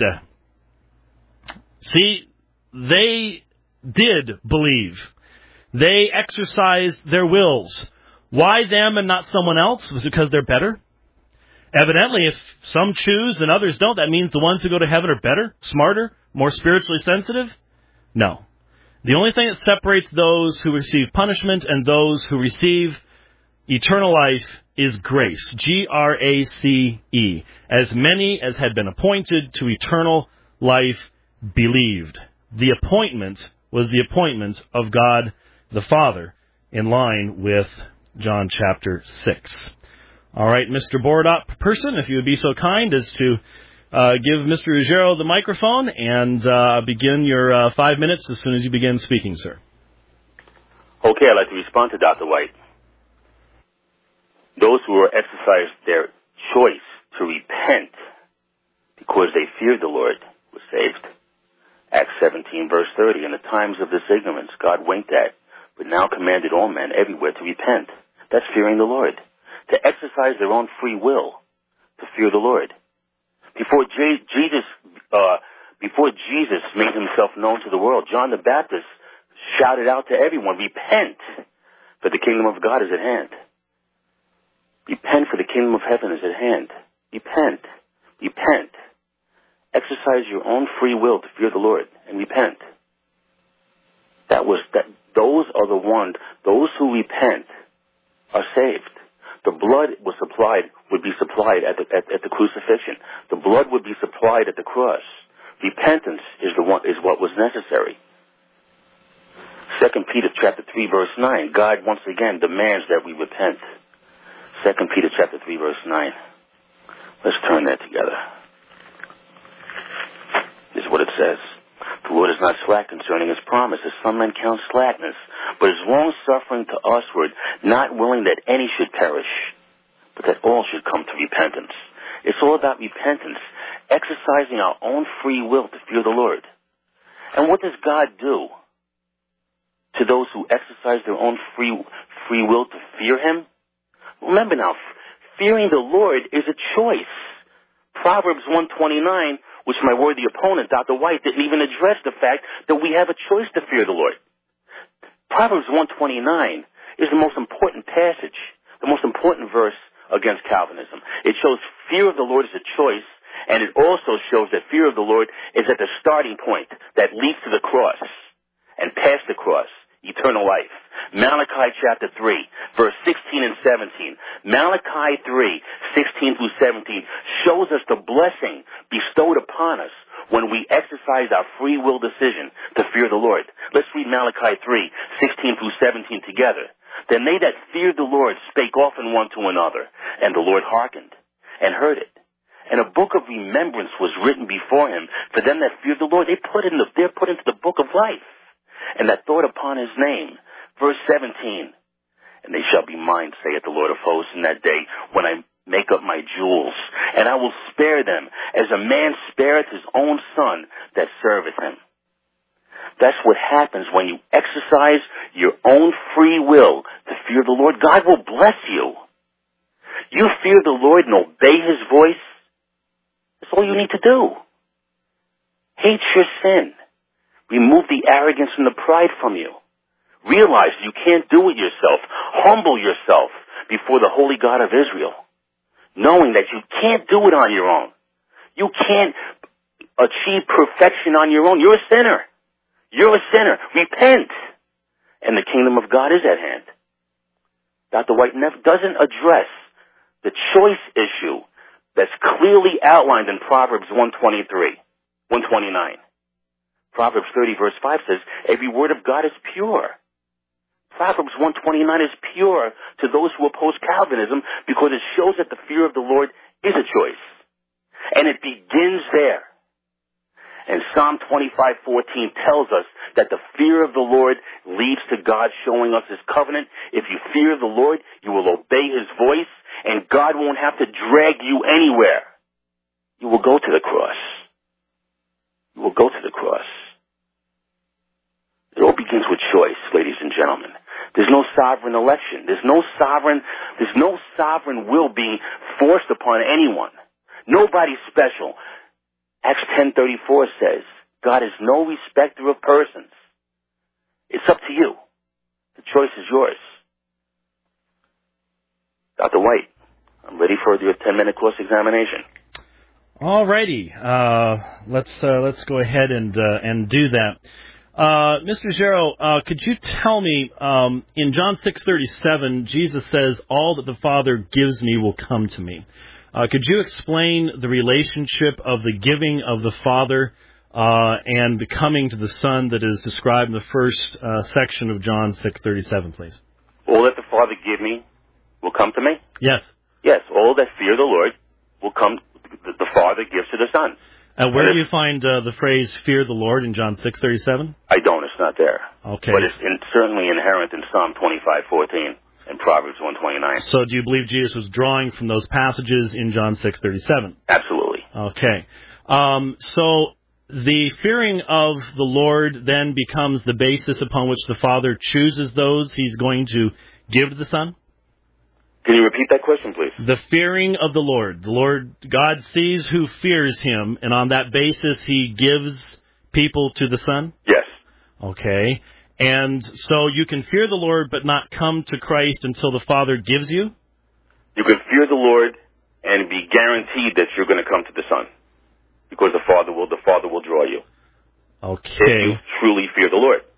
See, they did believe. They exercised their wills. Why them and not someone else? Was it because they're better? Evidently, if some choose and others don't, that means the ones who go to heaven are better, smarter, more spiritually sensitive? No. The only thing that separates those who receive punishment and those who receive eternal life is grace. G R A C E. As many as had been appointed to eternal life believed. The appointment was the appointment of God the Father in line with John chapter six. All right, Mister Board-Op person, if you would be so kind as to uh, give Mister Ruggiero the microphone and uh, begin your uh, five minutes as soon as you begin speaking, sir. Okay, I'd like to respond to Doctor White. Those who are exercised their choice to repent because they feared the Lord were saved. Acts seventeen, verse thirty, in the times of this ignorance, God winked at, but now commanded all men everywhere to repent. That's fearing the Lord. To exercise their own free will to fear the Lord. Before J- Jesus, uh, before Jesus made himself known to the world, John the Baptist shouted out to everyone, repent, for the kingdom of God is at hand. Repent, for the kingdom of heaven is at hand. Repent. Repent. Exercise your own free will to fear the Lord and repent. That was that. Those are the ones. Those who repent are saved. The blood was supplied would be supplied at the at, at the crucifixion. The blood would be supplied at the cross. Repentance is the one is what was necessary. Second Peter chapter three verse nine. God once again demands that we repent. Second Peter chapter three verse nine. Let's turn that together. This is what it says. The Lord is not slack concerning his promise, as some men count slackness, but is long-suffering to usward, not willing that any should perish, but that all should come to repentance. It's all about repentance, exercising our own free will to fear the Lord. And what does God do to those who exercise their own free free will to fear him? Remember now, fearing the Lord is a choice. Proverbs one twenty-nine, which my worthy opponent, Doctor White, didn't even address the fact that we have a choice to fear the Lord. Proverbs one twenty-nine is the most important passage, the most important verse against Calvinism. It shows fear of the Lord is a choice, and it also shows that fear of the Lord is at the starting point that leads to the cross, and past the cross, eternal life. Malachi chapter three, verse sixteen and seventeen. Malachi three, sixteen through seventeen shows us the blessing bestowed upon us when we exercise our free will decision to fear the Lord. Let's read Malachi three, sixteen through seventeen together. Then they that feared the Lord spake often one to another, and the Lord hearkened and heard it. And a book of remembrance was written before him for them that feared the Lord. They put in the, they're put into the book of life, and that thought upon his name. Verse seventeen, and they shall be mine, saith the Lord of hosts, in that day when I make up my jewels, and I will spare them as a man spareth his own son that serveth him. That's what happens when you exercise your own free will to fear the Lord. God will bless you. You fear the Lord and obey his voice. That's all you need to do. Hate your sin. Remove the arrogance and the pride from you. Realize you can't do it yourself. Humble yourself before the holy God of Israel, knowing that you can't do it on your own. You can't achieve perfection on your own. You're a sinner. You're a sinner. Repent, and the kingdom of God is at hand. Doctor White never doesn't address the choice issue that's clearly outlined in Proverbs one twenty-three, one twenty-nine. Proverbs thirty verse five says, every word of God is pure. Proverbs one twenty-nine is pure to those who oppose Calvinism because it shows that the fear of the Lord is a choice. And it begins there. And Psalm twenty-five fourteen tells us that the fear of the Lord leads to God showing us his covenant. If you fear the Lord, you will obey his voice, and God won't have to drag you anywhere. You will go to the cross. You will go to the cross. It all begins with choice, ladies and gentlemen. There's no sovereign election. There's no sovereign, there's no sovereign will being forced upon anyone. Nobody's special. Acts ten thirty-four says, God is no respecter of persons. It's up to you. The choice is yours. Doctor White, I'm ready for your ten-minute course examination. All righty. Uh, let's uh, let's go ahead and uh, and do that. Uh, Mister Gero, uh, could you tell me, um, in John six thirty-seven, Jesus says, all that the Father gives me will come to me. Uh, could you explain the relationship of the giving of the Father uh, and the coming to the Son that is described in the first uh, section of John six thirty-seven, please? All that the Father give me will come to me? Yes. Yes, all that fear the Lord will come, the, the Father gives to the Son. Uh, where and do you find uh, the phrase "fear the Lord" in John six thirty-seven? I don't. It's not there. Okay. But it's in, certainly inherent in Psalm twenty-five fourteen. in Proverbs one twenty-nine. So do you believe Jesus was drawing from those passages in John six thirty-seven? Absolutely. Okay. Um, so the fearing of the Lord then becomes the basis upon which the Father chooses those He's going to give to the Son? Can you repeat that question, please? The fearing of the Lord. The Lord, God sees who fears Him, and on that basis He gives people to the Son? Yes. Okay. And so you can fear the Lord but not come to Christ until the Father gives you? You can fear the Lord and be guaranteed that you're going to come to the Son, because the Father will the Father will draw you. Okay. If you truly fear the Lord.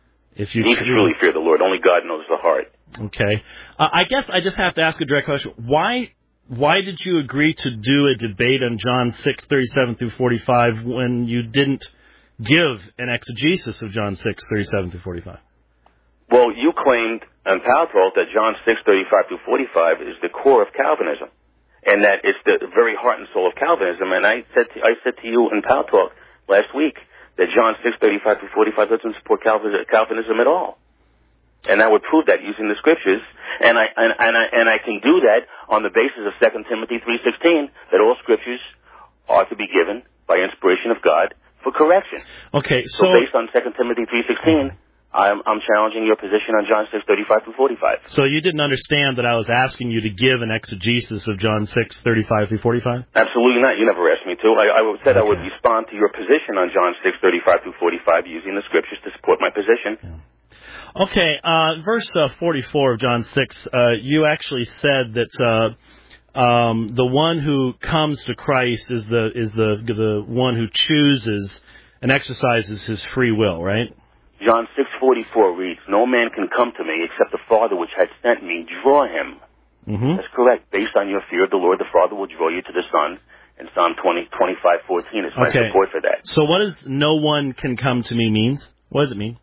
If you, you need to truly fear the Lord. Only God knows the heart. Okay. Uh, I guess I just have to ask a direct question. Why why did you agree to do a debate on John six thirty-seven through forty-five when you didn't give an exegesis of John six thirty-seven through forty-five? Well, you claimed on Power Talk that John six thirty-five through forty-five is the core of Calvinism, and that it's the very heart and soul of Calvinism. And I said to, I said to you in Power Talk last week that John six thirty-five through forty-five doesn't support Calvinism, Calvinism at all. And I would prove that using the scriptures, and I and, and I and I can do that on the basis of Second Timothy three sixteen, that all scriptures are to be given by inspiration of God for correction. Okay, so, so based on Second Timothy three sixteen, I'm I'm challenging your position on John six thirty-five through forty-five. So you didn't understand that I was asking you to give an exegesis of John six thirty-five through forty-five? Absolutely not. You never asked me to. I, I said okay. I would respond to your position on John six thirty-five through forty-five using the scriptures to support my position. Yeah. Okay, uh, verse uh, forty-four of John six, uh, you actually said that uh, um, the one who comes to Christ is the is the the one who chooses and exercises his free will, right? John six forty-four reads, "No man can come to me except the Father which has sent me draw him." Mm-hmm. That's correct. Based on your fear of the Lord, the Father will draw you to the Son. And Psalm twenty, twenty-five fourteen is my okay. support for that. So what does "no one can come to me" means? What does it mean?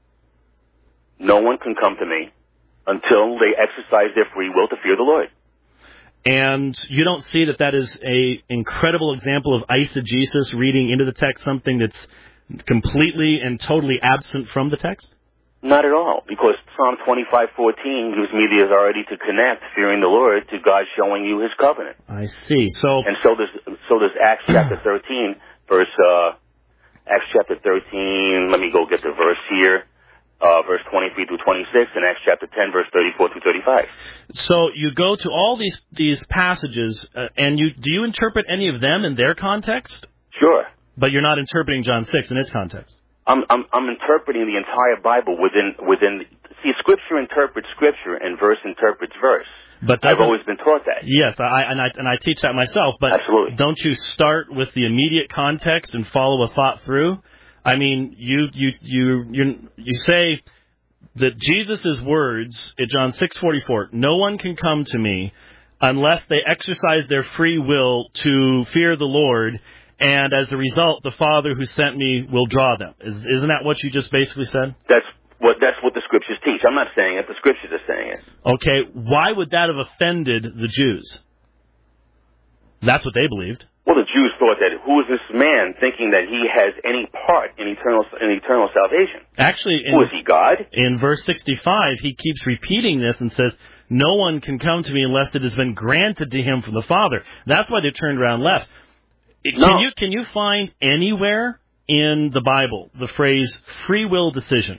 No one can come to me until they exercise their free will to fear the Lord. And you don't see that that is a incredible example of eisegesis, reading into the text something that's completely and totally absent from the text? Not at all, because Psalm twenty-five fourteen gives me the authority to connect fearing the Lord to God showing you His covenant. I see. So and so does so does Acts chapter thirteen, verse uh, Acts chapter thirteen. Let me go get the verse here. Uh, verse twenty-three through twenty-six, and Acts chapter ten, verse thirty-four through thirty-five. So you go to all these these passages, uh, and you do you interpret any of them in their context? Sure. But you're not interpreting John six in its context. I'm I'm, I'm interpreting the entire Bible within within. See, Scripture interprets Scripture, and verse interprets verse. But I've always been taught that. Yes, I and I and I teach that myself. But absolutely. Don't you start with the immediate context and follow a thought through? I mean, you you you you you say that Jesus' words at John six forty-four, "No one can come to me unless they exercise their free will to fear the Lord, and as a result, the Father who sent me will draw them." Is, isn't that what you just basically said? That's what that's what the Scriptures teach. I'm not saying it. The Scriptures are saying it. Okay, why would that have offended the Jews? That's what they believed. Well, the Jews thought that who is this man thinking that he has any part in eternal in eternal salvation? Actually, in, who is he, God? In verse sixty-five, he keeps repeating this and says, "No one can come to me unless it has been granted to him from the Father." That's why they turned around and left. No. Can you can you find anywhere in the Bible the phrase free will decision?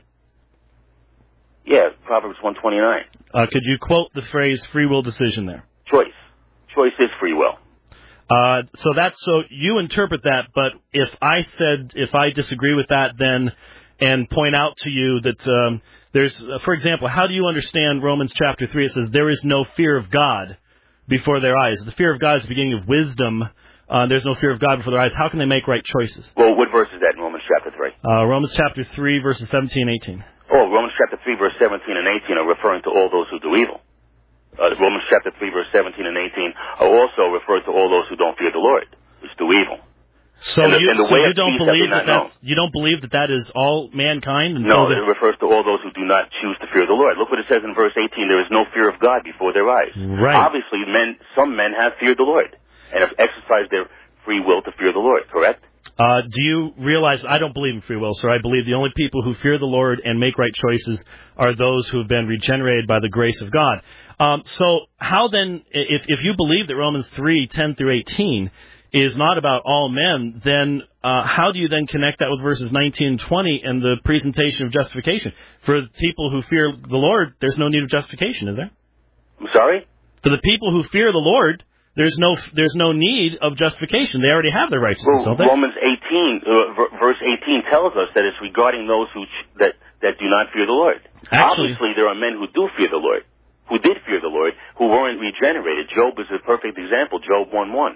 Yeah, Proverbs one twenty-nine. Uh, could you quote the phrase free will decision there? Choice. Choice is free will. Uh, so that's, so you interpret that, but if I said, if I disagree with that, then, and point out to you that, um, there's, uh, for example, how do you understand Romans chapter three? It says, "There is no fear of God before their eyes." The fear of God is the beginning of wisdom. Uh, there's no fear of God before their eyes. How can they make right choices? Well, what verse is that in Romans chapter three? Uh, Romans chapter three, verses seventeen and eighteen. Oh, Romans chapter three, verse seventeen and eighteen are referring to all those who do evil. Uh, Romans chapter three, verse seventeen and eighteen are also referred to all those who don't fear the Lord, which do evil. So and the, you, and the so way you don't believe that, that that's, you don't believe that that is all mankind? No, that it refers to all those who do not choose to fear the Lord. Look what it says in verse eighteen: "There is no fear of God before their eyes." Right. Obviously, men, some men have feared the Lord and have exercised their free will to fear the Lord. Correct? Uh, do you realize, I don't believe in free will, sir. I believe the only people who fear the Lord and make right choices are those who have been regenerated by the grace of God. Um, so how then, if, if you believe that Romans three, ten through eighteen is not about all men, then uh, how do you then connect that with verses nineteen and twenty and the presentation of justification? For people who fear the Lord, there's no need of justification, is there? I'm sorry? For the people who fear the Lord, there's no there's no need of justification. They already have their righteousness, well, don't they? Romans eighteen, uh, verse eighteen tells us that it's regarding those who that, that do not fear the Lord. Actually, obviously, there are men who do fear the Lord, who did fear the Lord, who weren't regenerated. Job is a perfect example, Job one one.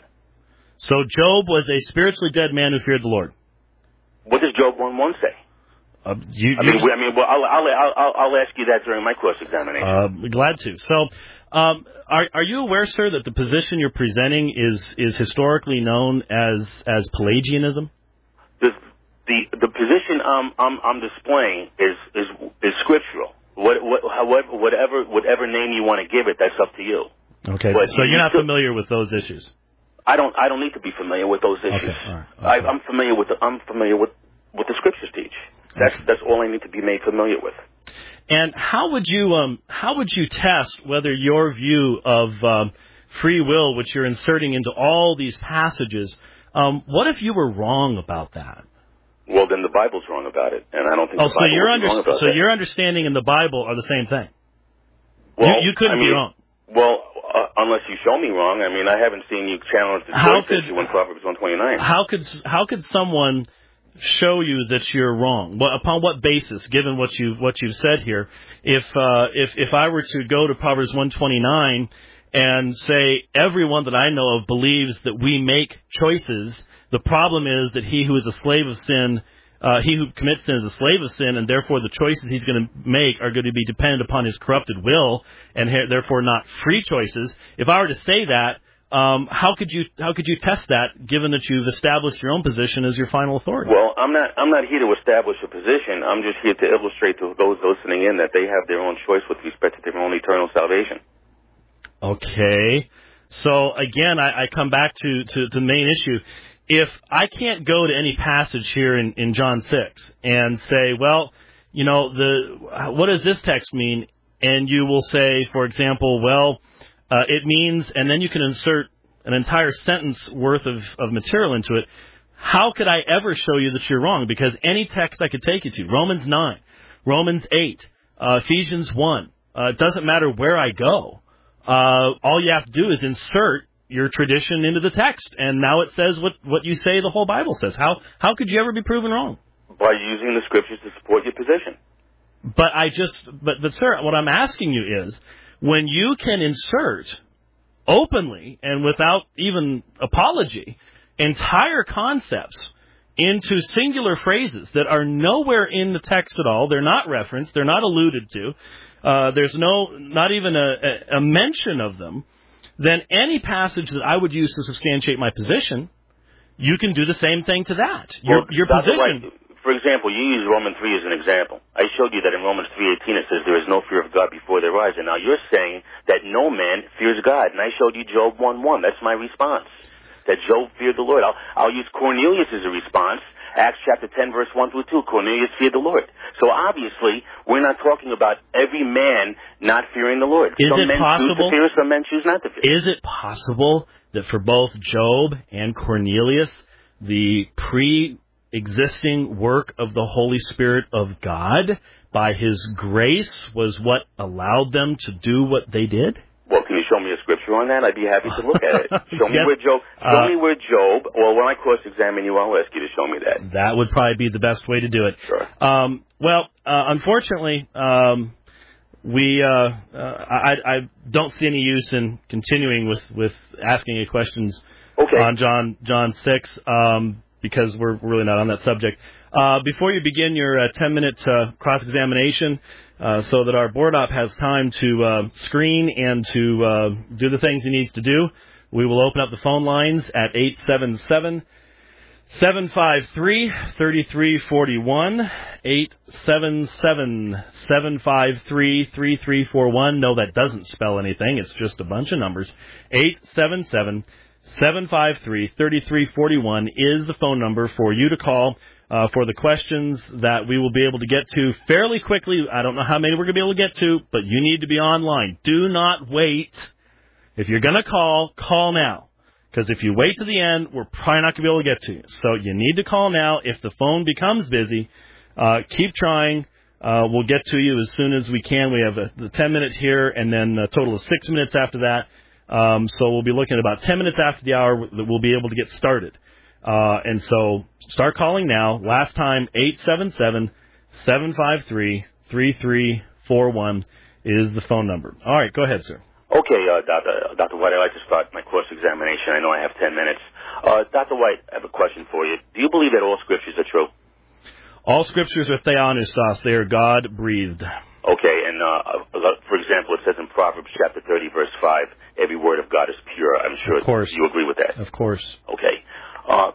So Job was a spiritually dead man who feared the Lord. What does Job one one say? Uh, you, I mean, I mean, well, I'll, I'll, I'll, I'll ask you that during my cross-examination. Uh, glad to. So, um, are, are you aware, sir, that the position you're presenting is is historically known as as Pelagianism? The the, the position I'm, I'm I'm displaying is is is scriptural. What, what, however, whatever whatever name you want to give it, that's up to you. Okay. But so you you're not still, familiar with those issues. I don't I don't need to be familiar with those issues. Okay. All right. Okay. I, I'm familiar with the, I'm familiar with what the scriptures teach. That's okay. that's all I need to be made familiar with. And how would you um how would you test whether your view of um, free will, which you're inserting into all these passages, um, what if you were wrong about that? Well, then the Bible's wrong about it, and I don't think oh, the so Bible your is under- wrong about so that. your understanding and the Bible are the same thing. Well, you, you couldn't I mean, be wrong. Well, uh, unless you show me wrong. I mean, I haven't seen you challenge the How choice could, issue in Proverbs one twenty-nine. How could how could someone show you that you're wrong? Well, upon what basis, given what you've what you've said here? If uh, if if I were to go to Proverbs one twenty-nine and say everyone that I know of believes that we make choices, the problem is that he who is a slave of sin, uh, he who commits sin is a slave of sin, and therefore the choices he's going to make are going to be dependent upon his corrupted will, and ha- therefore not free choices. If I were to say that, Um, how could you how could you test that, given that you've established your own position as your final authority? Well, I'm not I'm not here to establish a position. I'm just here to illustrate to those listening in that they have their own choice with respect to their own eternal salvation. Okay. So again, I, I come back to, to, to the main issue. If I can't go to any passage here in, in John six and say, well, you know, the what does this text mean? And you will say, for example, well, Uh, it means, and then you can insert an entire sentence worth of, of material into it. How could I ever show you that you're wrong? Because any text I could take you to, Romans nine, Romans eight, uh, Ephesians one, uh, it doesn't matter where I go. Uh, all you have to do is insert your tradition into the text, and now it says what, what you say the whole Bible says. How how could you ever be proven wrong? By using the scriptures to support your position. But I just, but, but sir, what I'm asking you is, when you can insert openly and without even apology entire concepts into singular phrases that are nowhere in the text at all, they're not referenced, they're not alluded to, uh, there's no, not even a, a, a mention of them, then any passage that I would use to substantiate my position, you can do the same thing to that. Your, well, your position... Right. For example, you use Romans three as an example. I showed you that in Romans three eighteen it says there is no fear of God before their eyes. And now you're saying that no man fears God. And I showed you Job one one. That's my response. That Job feared the Lord. I'll, I'll use Cornelius as a response. Acts chapter ten, verse one through two. Cornelius feared the Lord. So obviously, we're not talking about every man not fearing the Lord. Is some it men possible, choose to fear, some men choose not to fear. Is it possible that for both Job and Cornelius, the pre existing work of the Holy Spirit of God by His grace was what allowed them to do what they did? Well, can you show me a scripture on that? I'd be happy to look at it. Show yes. me where Job. Show uh, me where Job. Well, when I cross-examine you, I'll ask you to show me that. That would probably be the best way to do it. Sure. Um, well, uh, unfortunately, um, we uh, uh, I, I don't see any use in continuing with, with asking you questions okay. on John John six. Um, because we're really not on that subject. Uh, before you begin your uh, ten-minute uh, cross-examination, uh, so that our board op has time to uh, screen and to uh, do the things he needs to do, we will open up the phone lines at eight seven seven, seven five three, three three four one, eight seven seven, seven five three, three three four one. No, that doesn't spell anything. It's just a bunch of numbers. eight seven seven, seven five three, three three four one is the phone number for you to call uh, for the questions that we will be able to get to fairly quickly. I don't know how many we're going to be able to get to, but you need to be online. Do not wait. If you're going to call, call now. Because if you wait to the end, we're probably not going to be able to get to you. So you need to call now. If the phone becomes busy, uh, keep trying. Uh, we'll get to you as soon as we can. We have a, the ten minutes here and then a total of six minutes after that. Um, so we'll be looking at about ten minutes after the hour that we'll be able to get started. Uh, and so start calling now. Last time, eight seven seven, seven five three, three three four one is the phone number. All right, go ahead, sir. Okay, uh, Doctor Doctor White, I'd like to start my cross-examination. I know I have ten minutes. Uh, Doctor White, I have a question for you. Do you believe that all scriptures are true? All scriptures are theonistos. They are God-breathed. Okay, and uh, for example, it says in Proverbs chapter thirty, verse five, every word of God is pure. I'm sure of course. You agree with that. Of course. Okay. Uh,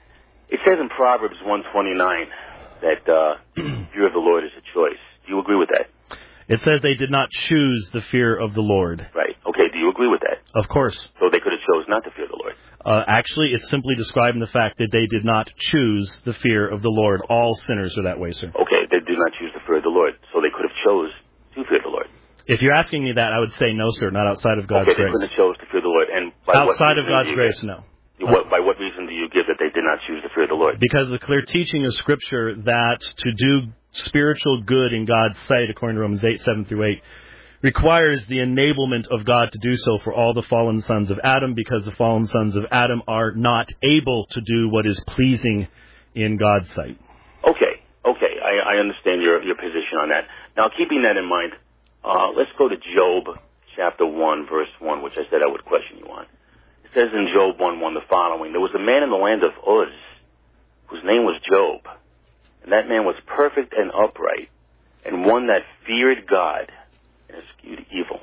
it says in Proverbs one twenty-nine that uh, fear of the Lord is a choice. Do you agree with that? It says they did not choose the fear of the Lord. Right. Okay, do you agree with that? Of course. So they could have chose not to fear the Lord. Uh, actually, it's simply describing the fact that they did not choose the fear of the Lord. All sinners are that way, sir. Okay, they did not choose the fear of the Lord, so they could have chose to fear the Lord. If you're asking me that, I would say no, sir, not outside of God's okay, grace. Okay, they couldn't have chose to fear the Lord. And by outside what of God's grace, give, no. What, by what reason do you give that they did not choose to fear the Lord? Because the clear teaching of Scripture that to do spiritual good in God's sight, according to Romans eight, seven through eight, requires the enablement of God to do so for all the fallen sons of Adam, because the fallen sons of Adam are not able to do what is pleasing in God's sight. Okay, okay, I, I understand your your position on that. Now, keeping that in mind, uh, let's go to Job chapter one, verse one, which I said I would question you on. It says in Job one one the following: there was a man in the land of Uz whose name was Job, and that man was perfect and upright, and one that feared God and eschewed evil.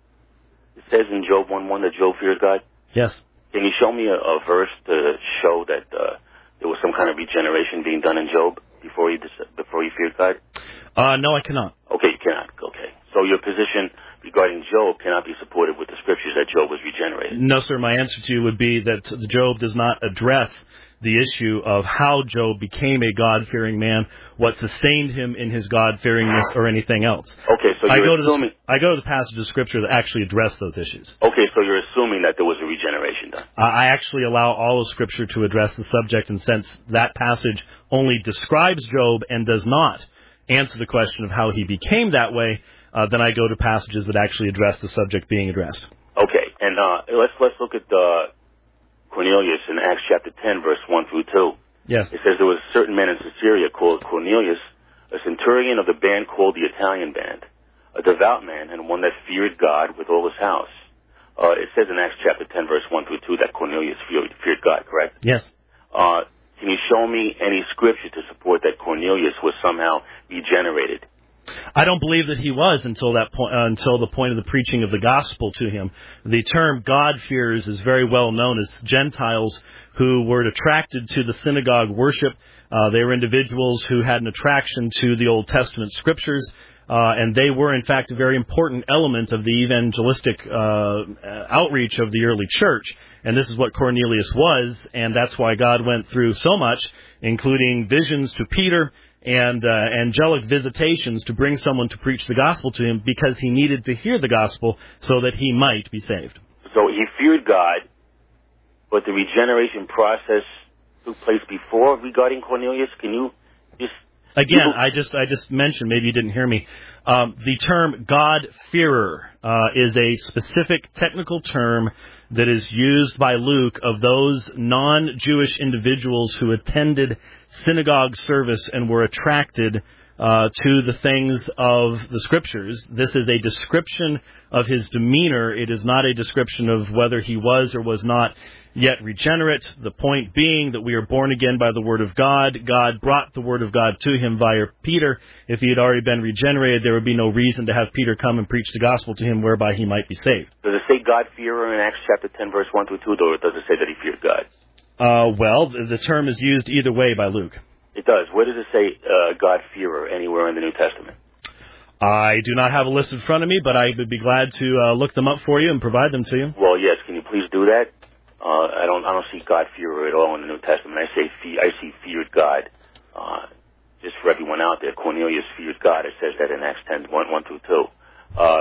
It says in Job one one that Job feared God? Yes. Can you show me a, a verse to show that uh, there was some kind of regeneration being done in Job before he before he feared God? Uh, no, I cannot. Okay, you cannot. Okay. So your position regarding Job cannot be supported with the scriptures that Job was regenerated? No, sir. My answer to you would be that Job does not address the issue of how Job became a God-fearing man, what sustained him in his God-fearingness, or anything else. Okay, so you're I go assuming... To the, I go to the passage of Scripture that actually address those issues. Okay, so you're assuming that there was a regeneration done. Uh, I actually allow all of Scripture to address the subject, and since that passage only describes Job and does not answer the question of how he became that way, uh, then I go to passages that actually address the subject being addressed. Okay, and uh, let's let's look at uh, Cornelius in Acts chapter ten, verse one through two. Yes. It says there was a certain man in Caesarea called Cornelius, a centurion of the band called the Italian band, a devout man and one that feared God with all his house. Uh, it says in Acts chapter ten, verse one through two, that Cornelius feared, feared God, correct? Yes. Uh, can you show me any scripture to support that Cornelius was somehow regenerated? I don't believe that he was until that point, uh, until the point of the preaching of the gospel to him. The term God-fearers is very well known as Gentiles who were attracted to the synagogue worship. Uh, they were individuals who had an attraction to the Old Testament scriptures, uh, and they were, in fact, a very important element of the evangelistic uh, outreach of the early church. And this is what Cornelius was, and that's why God went through so much, including visions to Peter and uh, angelic visitations to bring someone to preach the gospel to him, because he needed to hear the gospel so that he might be saved. So he feared God, but the regeneration process took place before regarding Cornelius? Can you just... Again, I just I just mentioned, maybe you didn't hear me, um, the term God-fearer uh, is a specific technical term that is used by Luke of those non-Jewish individuals who attended synagogue service and were attracted uh, to the things of the Scriptures. This is a description of his demeanor. It is not a description of whether he was or was not yet regenerate. The point being that we are born again by the Word of God. God brought the Word of God to him via Peter. If he had already been regenerated, there would be no reason to have Peter come and preach the gospel to him whereby he might be saved. Does it say God-fearer in Acts chapter ten, verse one through two, or does it say that he feared God? Uh, well, the, the term is used either way by Luke. It does. Where does it say uh, God-fearer anywhere in the New Testament? I do not have a list in front of me, but I would be glad to uh, look them up for you and provide them to you. Well, yes. Can you please do that? Uh, I don't I don't see God-fearer at all in the New Testament. I say fe- I see feared God. Uh, just for everyone out there, Cornelius feared God. It says that in Acts ten, one, one through two. Uh,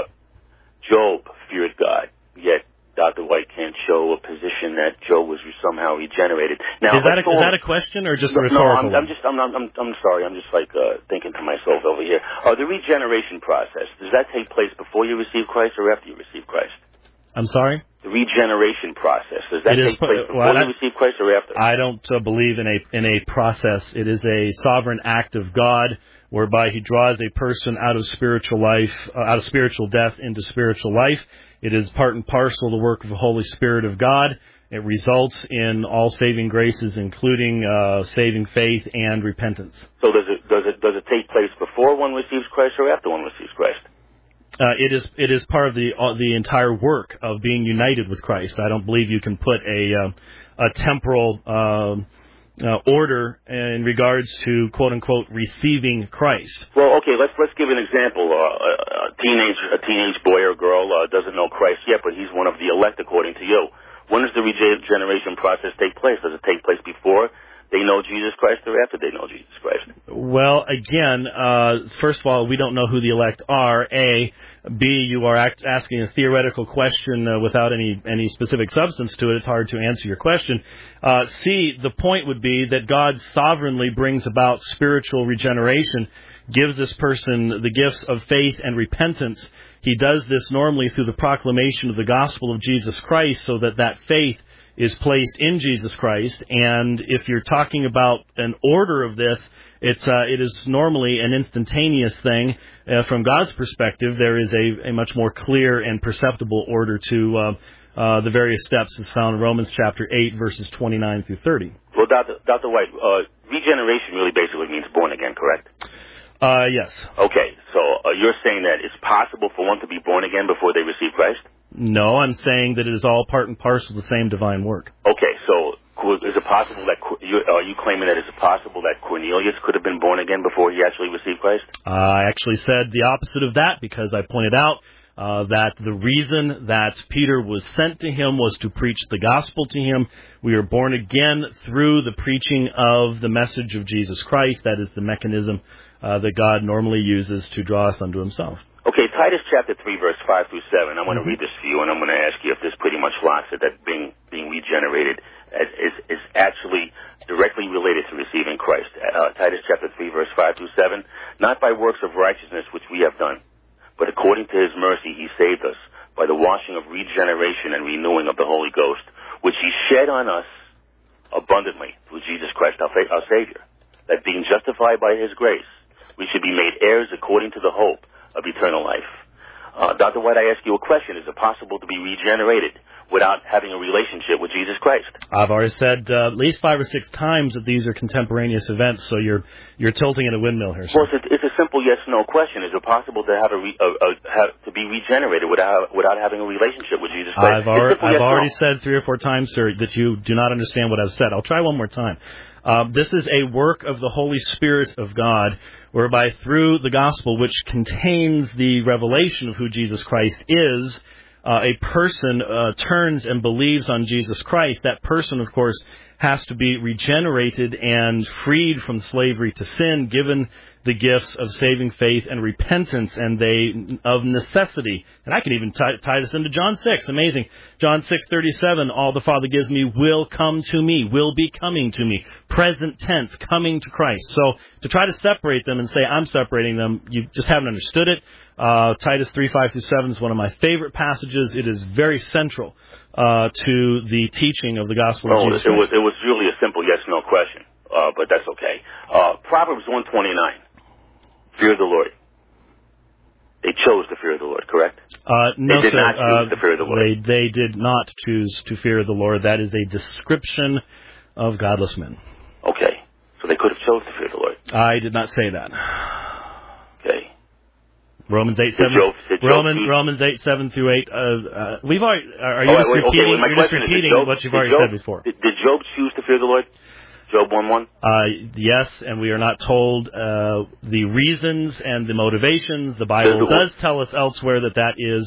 Job feared God, yet Doctor White can't show a position that Job was somehow regenerated. Now, is that a, is that a question or just a rhetorical? No, I'm, one? I'm just I'm, I'm I'm sorry. I'm just like uh, thinking to myself over here. Uh, the regeneration process, does that take place before you receive Christ or after you receive Christ? I'm sorry? The regeneration process, does that it take is, place before well, you I, receive Christ or after? I don't uh, believe in a in a process. It is a sovereign act of God whereby He draws a person out of spiritual life, uh, out of spiritual death into spiritual life. It is part and parcel of the work of the Holy Spirit of God. It results in all saving graces, including uh, saving faith and repentance. So does it does it does it take place before one receives Christ or after one receives Christ? Uh, it is it is part of the uh, the entire work of being united with Christ. I don't believe you can put a uh, a temporal uh, uh, order in regards to quote unquote receiving Christ. Well, okay, let's let's give an example. Uh, a teenage a teenage boy or girl uh, doesn't know Christ yet, but he's one of the elect according to you. When does the regeneration process take place? Does it take place before they know Jesus Christ or after they know Jesus Christ? Well, again, uh, first of all, we don't know who the elect are, A. B, you are act- asking a theoretical question uh, without any, any specific substance to it. It's hard to answer your question. Uh, C, the point would be that God sovereignly brings about spiritual regeneration, gives this person the gifts of faith and repentance. He does this normally through the proclamation of the gospel of Jesus Christ so that that faith is placed in Jesus Christ. And if you're talking about an order of this, it's uh, it is normally an instantaneous thing. Uh, from God's perspective, there is a, a much more clear and perceptible order to uh, uh, the various steps as found in Romans chapter eight, verses twenty-nine through thirty. Well, Doctor Doctor White, uh, regeneration really basically means born again, correct? Uh, yes. Okay, so uh, you're saying that it's possible for one to be born again before they receive Christ? No, I'm saying that it is all part and parcel of the same divine work. Okay, so is it possible that, are you claiming that it's possible that Cornelius could have been born again before he actually received Christ? I actually said the opposite of that because I pointed out uh, that the reason that Peter was sent to him was to preach the gospel to him. We are born again through the preaching of the message of Jesus Christ. That is the mechanism uh, that God normally uses to draw us unto Himself. Okay, Titus chapter three, verse five through seven. I'm going to Mm-hmm. read this for you, and I'm going to ask you if this pretty much locks it, that being being regenerated is, is actually directly related to receiving Christ. Uh, Titus chapter three, verse five through seven. Not by works of righteousness which we have done, but according to His mercy He saved us by the washing of regeneration and renewing of the Holy Ghost, which He shed on us abundantly through Jesus Christ, our, our Savior, that being justified by His grace, we should be made heirs according to the hope of eternal life. Uh, Doctor White, I ask you a question. Is it possible to be regenerated without having a relationship with Jesus Christ? I've already said uh, at least five or six times that these are contemporaneous events, so you're you're tilting at a windmill here, sir. Well, it's a, it's a simple yes/no question. Is it possible to have a, re, a, a have, to be regenerated without without having a relationship with Jesus Christ? I've, ar- I've yes already no. said three or four times, sir, that you do not understand what I've said. I'll try one more time. Um, this is a work of the Holy Spirit of God, whereby through the gospel, which contains the revelation of who Jesus Christ is, uh, a person uh, turns and believes on Jesus Christ. That person, of course, has to be regenerated and freed from slavery to sin, given the gifts of saving faith and repentance, and they, of necessity. And I can even tie, tie this into John six. Amazing. John six thirty-seven, all the Father gives me will come to me, will be coming to me. Present tense, coming to Christ. So to try to separate them and say I'm separating them, you just haven't understood it. Uh, Titus three, five through seven is one of my favorite passages. It is very central uh, to the teaching of the gospel No, of Jesus it Christ. was, it was really a simple yes/no question, uh, but that's okay. Uh, Proverbs one twenty-nine. Fear the Lord. They chose to fear the Lord, correct? Uh, no, they did sir. not choose uh, to fear the Lord. They, they did not choose to fear the Lord. That is a description of godless men. Okay. So they could have chose to fear the Lord. I did not say that. Okay. Romans eight, Did seven. Job, did Job Romans, choose? Romans eight, seven through eight. Uh, uh, we've already, are you Oh, just wait, okay, repeating, well, my you're just question is, did repeating Job- what you've did already Job- said before? Did, did Job choose to fear the Lord? Job one one? Uh, yes, and we are not told uh, the reasons and the motivations. The Bible Does the- does tell us elsewhere that that is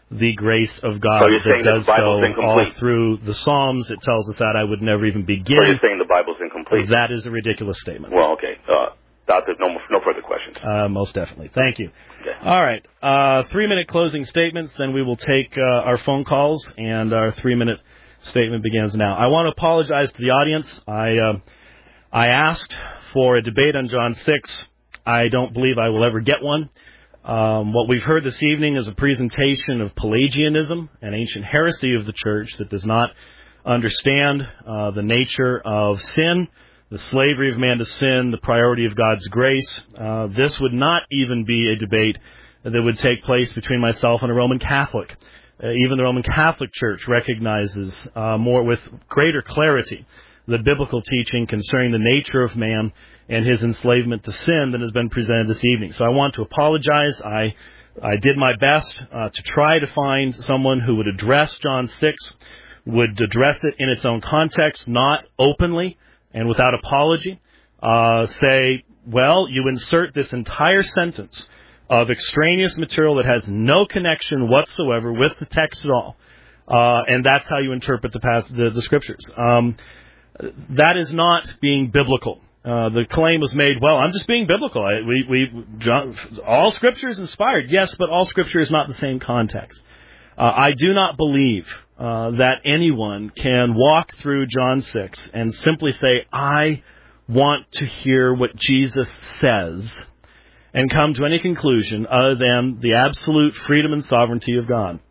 the grace of God so you're that saying does that the Bible's so incomplete. all through the Psalms. It tells us that. I would never even begin. So you're saying the Bible's incomplete? That is a ridiculous statement. Well, okay. Uh, Doctor, no, no further questions. Uh, most definitely. Thank you. Okay. All right. Uh, three-minute closing statements. Then we will take uh, our phone calls, and our three-minute statement begins now. I want to apologize to the audience. I uh, I asked for a debate on John six. I don't believe I will ever get one. Um, what we've heard this evening is a presentation of Pelagianism, an ancient heresy of the church that does not understand uh, the nature of sin, the slavery of man to sin, the priority of God's grace. Uh, this would not even be a debate that would take place between myself and a Roman Catholic. Uh, even the Roman Catholic Church recognizes uh, more with greater clarity the biblical teaching concerning the nature of man and his enslavement to sin that has been presented this evening. So I want to apologize. I I did my best uh, to try to find someone who would address John six, would address it in its own context, not openly and without apology. Uh, say, well, you insert this entire sentence of extraneous material that has no connection whatsoever with the text at all, uh, and that's how you interpret the, past, the, the scriptures. Um, that is not being biblical. Uh, the claim was made, well, I'm just being biblical. I, we, we, John, all Scripture is inspired. Yes, but all Scripture is not the same context. Uh, I do not believe uh, that anyone can walk through John six and simply say, I want to hear what Jesus says, and come to any conclusion other than the absolute freedom and sovereignty of God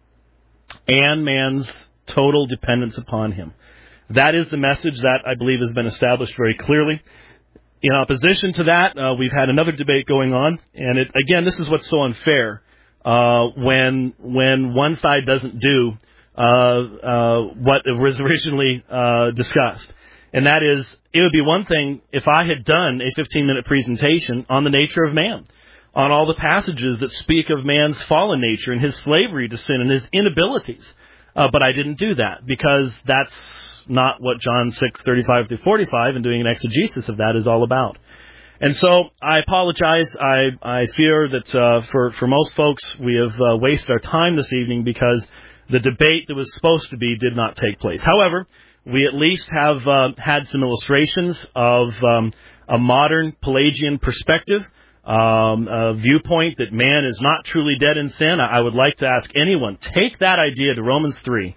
and man's total dependence upon Him. That is the message that I believe has been established very clearly. In opposition to that, uh, we've had another debate going on, and it, again, this is what's so unfair uh, when when one side doesn't do uh, uh, what was originally uh, discussed, and that is, it would be one thing if I had done a fifteen-minute presentation on the nature of man, on all the passages that speak of man's fallen nature and his slavery to sin and his inabilities, uh, but I didn't do that because that's not what John six, thirty-five through forty-five, and doing an exegesis of that is all about. And so I apologize. I, I fear that uh, for, for most folks, we have uh, wasted our time this evening because the debate that was supposed to be did not take place. However, we at least have uh, had some illustrations of um, a modern Pelagian perspective, um, a viewpoint that man is not truly dead in sin. I would like to ask anyone, take that idea to Romans three,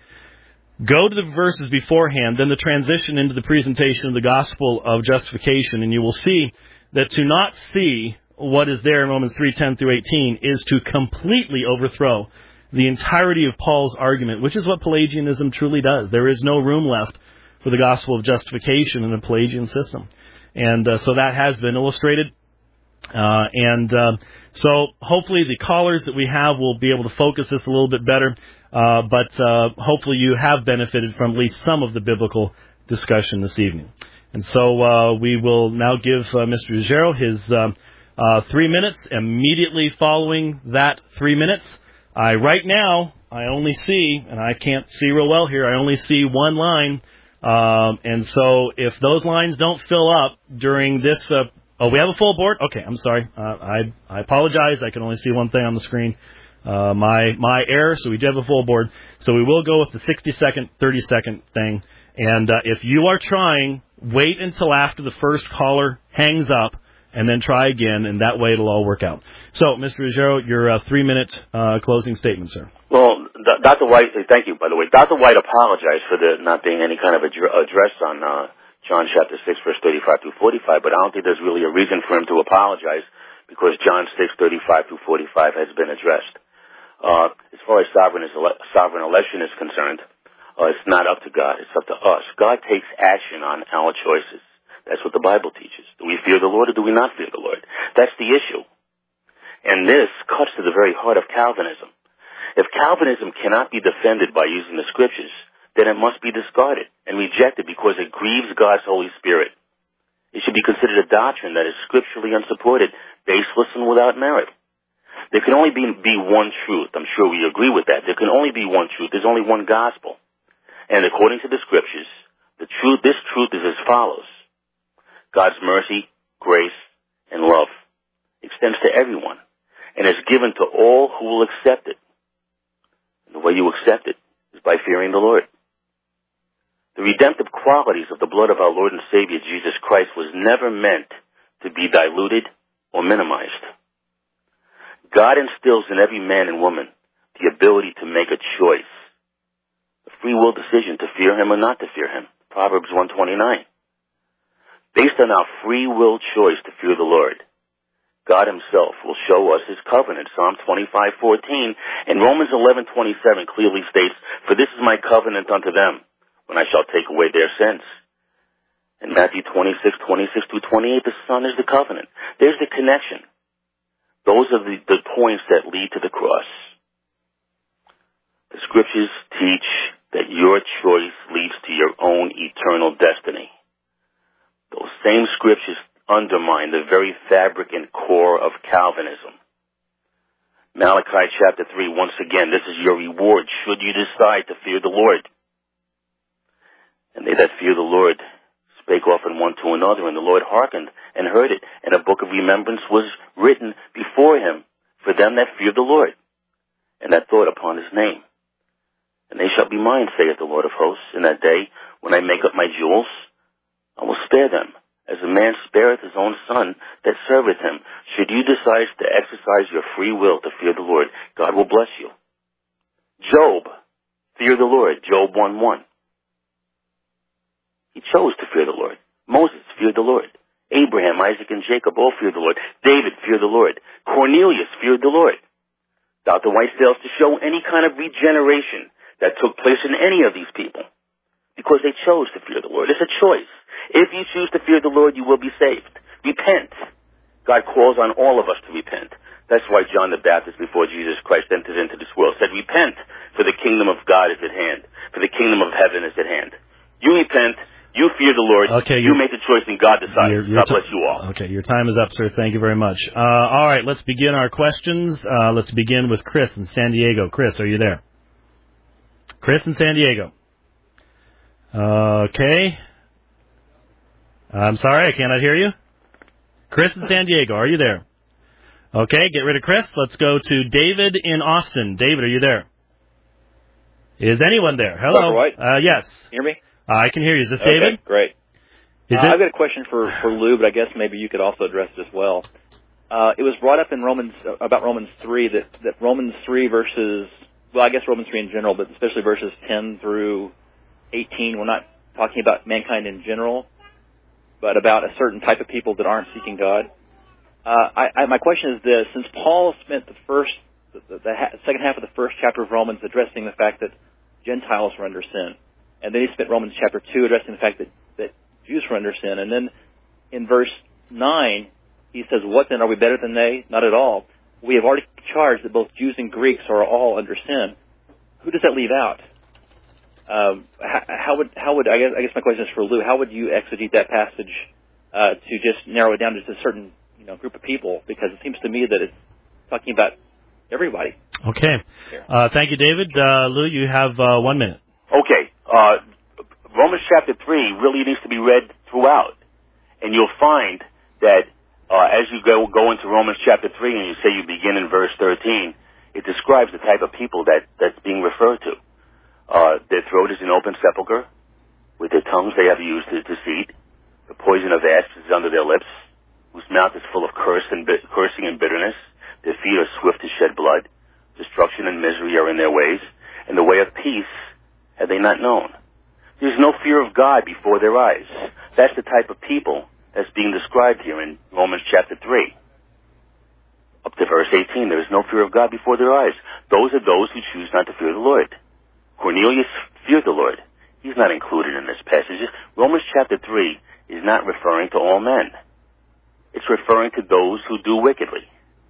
go to the verses beforehand, then the transition into the presentation of the gospel of justification, and you will see that to not see what is there in Romans three, ten through eighteen is to completely overthrow the entirety of Paul's argument, which is what Pelagianism truly does. There is no room left for the gospel of justification in a Pelagian system. And uh, so that has been illustrated. Uh, and uh, so hopefully the callers that we have will be able to focus this a little bit better. Uh, but uh, hopefully you have benefited from at least some of the biblical discussion this evening. And so uh, we will now give uh, Mister Ruggiero his uh, uh, three minutes. Immediately following that three minutes, I right now, I only see, and I can't see real well here, I only see one line. Um, and so if those lines don't fill up during this, uh, oh, we have a full board? Okay, I'm sorry. Uh, I, I apologize. I can only see one thing on the screen. Uh, my my error, so we do have a full board. So we will go with the sixty-second, thirty-second thing. And uh, if you are trying, wait until after the first caller hangs up, and then try again, and that way it'll all work out. So, Mister Ruggiero, your uh, three-minute uh, closing statement, sir. Well, Doctor White, thank you, by the way. Doctor White apologized for there not being any kind of address on uh, John chapter six, verse thirty-five through forty-five, but I don't think there's really a reason for him to apologize because John six, thirty-five through forty-five has been addressed. Uh, as far as sovereign, ele- sovereign election is concerned, uh, it's not up to God. It's up to us. God takes action on our choices. That's what the Bible teaches. Do we fear the Lord or do we not fear the Lord? That's the issue. And this cuts to the very heart of Calvinism. If Calvinism cannot be defended by using the Scriptures, then it must be discarded and rejected because it grieves God's Holy Spirit. It should be considered a doctrine that is scripturally unsupported, baseless, and without merit. There can only be, be one truth. I'm sure we agree with that. There can only be one truth. There's only one gospel. And according to the Scriptures, the truth, this truth is as follows. God's mercy, grace, and love extends to everyone and is given to all who will accept it. The The way you accept it is by fearing the Lord. The redemptive qualities of the blood of our Lord and Savior Jesus Christ was never meant to be diluted or minimized. God instills in every man and woman the ability to make a choice, a free will decision to fear Him or not to fear Him. Proverbs one twenty-nine. Based on our free will choice to fear the Lord, God Himself will show us His covenant. Psalm twenty-five fourteen and Romans eleven twenty-seven clearly states, "For this is my covenant unto them, when I shall take away their sins." In Matthew twenty-six twenty-six through twenty-eight, the Son is the covenant. There's the connection. Those are the, the points that lead to the cross. The Scriptures teach that your choice leads to your own eternal destiny. Those same Scriptures undermine the very fabric and core of Calvinism. Malachi chapter three, once again, this is your reward should you decide to fear the Lord. And they that fear the Lord spake often one to another, and the Lord hearkened and heard it, and a book of remembrance was written before Him for them that fear the Lord, and that thought upon His name. And they shall be mine, saith the Lord of hosts, in that day when I make up my jewels, I will spare them, as a man spareth his own son that serveth him. Should you decide to exercise your free will to fear the Lord, God will bless you. Job, fear the Lord, Job one one. He chose to fear the Lord. Moses feared the Lord. Abraham, Isaac, and Jacob all feared the Lord. David feared the Lord. Cornelius feared the Lord. Doctor White fails to show any kind of regeneration that took place in any of these people because they chose to fear the Lord. It's a choice. If you choose to fear the Lord, you will be saved. Repent. God calls on all of us to repent. That's why John the Baptist, before Jesus Christ entered into this world, said, "Repent, for the kingdom of God is at hand. For the kingdom of heaven is at hand." You repent. You fear the Lord. Okay, you make the choice, and God decides. Your, your God t- bless you all. Okay, your time is up, sir. Thank you very much. Uh, all right, let's begin our questions. Uh, let's begin with Chris in San Diego. Chris, are you there? Chris in San Diego. Uh, okay. I'm sorry, I cannot hear you. Chris in San Diego, are you there? Okay, get rid of Chris. Let's go to David in Austin. David, are you there? Is anyone there? Hello. White? Uh, yes. Hear me? Uh, I can hear you. Is this okay, David? Great. Is uh, it? I've got a question for, for Lou, but I guess maybe you could also address it as well. Uh, it was brought up in Romans, uh, about Romans three, that, that Romans three verses, well, I guess Romans three in general, but especially verses ten through eighteen, we're not talking about mankind in general, but about a certain type of people that aren't seeking God. Uh, I, I, my question is this: since Paul spent the first, the, the, the ha- second half of the first chapter of Romans addressing the fact that Gentiles were under sin, and then he spent Romans chapter two addressing the fact that, that Jews were under sin, and then in verse nine he says, "What then? Are we better than they? Not at all. We have already charged that both Jews and Greeks are all under sin." Who does that leave out? Um, how, how would how would I guess I guess my question is for Lou. How would you exegete that passage uh, to just narrow it down to just a certain you know group of people? Because it seems to me that it's talking about everybody. Okay. Uh, thank you, David. Uh, Lou, you have uh, one minute. Okay. Uh, Romans chapter three really needs to be read throughout, and you'll find that uh, as you go go into Romans chapter three, and you say you begin in verse thirteen, it describes the type of people that that's being referred to. Uh, their throat is an open sepulchre. With their tongues they have used to deceit. The poison of asps is under their lips, whose mouth is full of curse and bit, cursing and bitterness. Their feet are swift to shed blood. Destruction and misery are in their ways, and the way of peace have they not known. There's no fear of God before their eyes. That's the type of people that's being described here in Romans chapter three. Up to verse eighteen, there is no fear of God before their eyes. Those are those who choose not to fear the Lord. Cornelius feared the Lord. He's not included in this passage. Romans chapter three is not referring to all men. It's referring to those who do wickedly.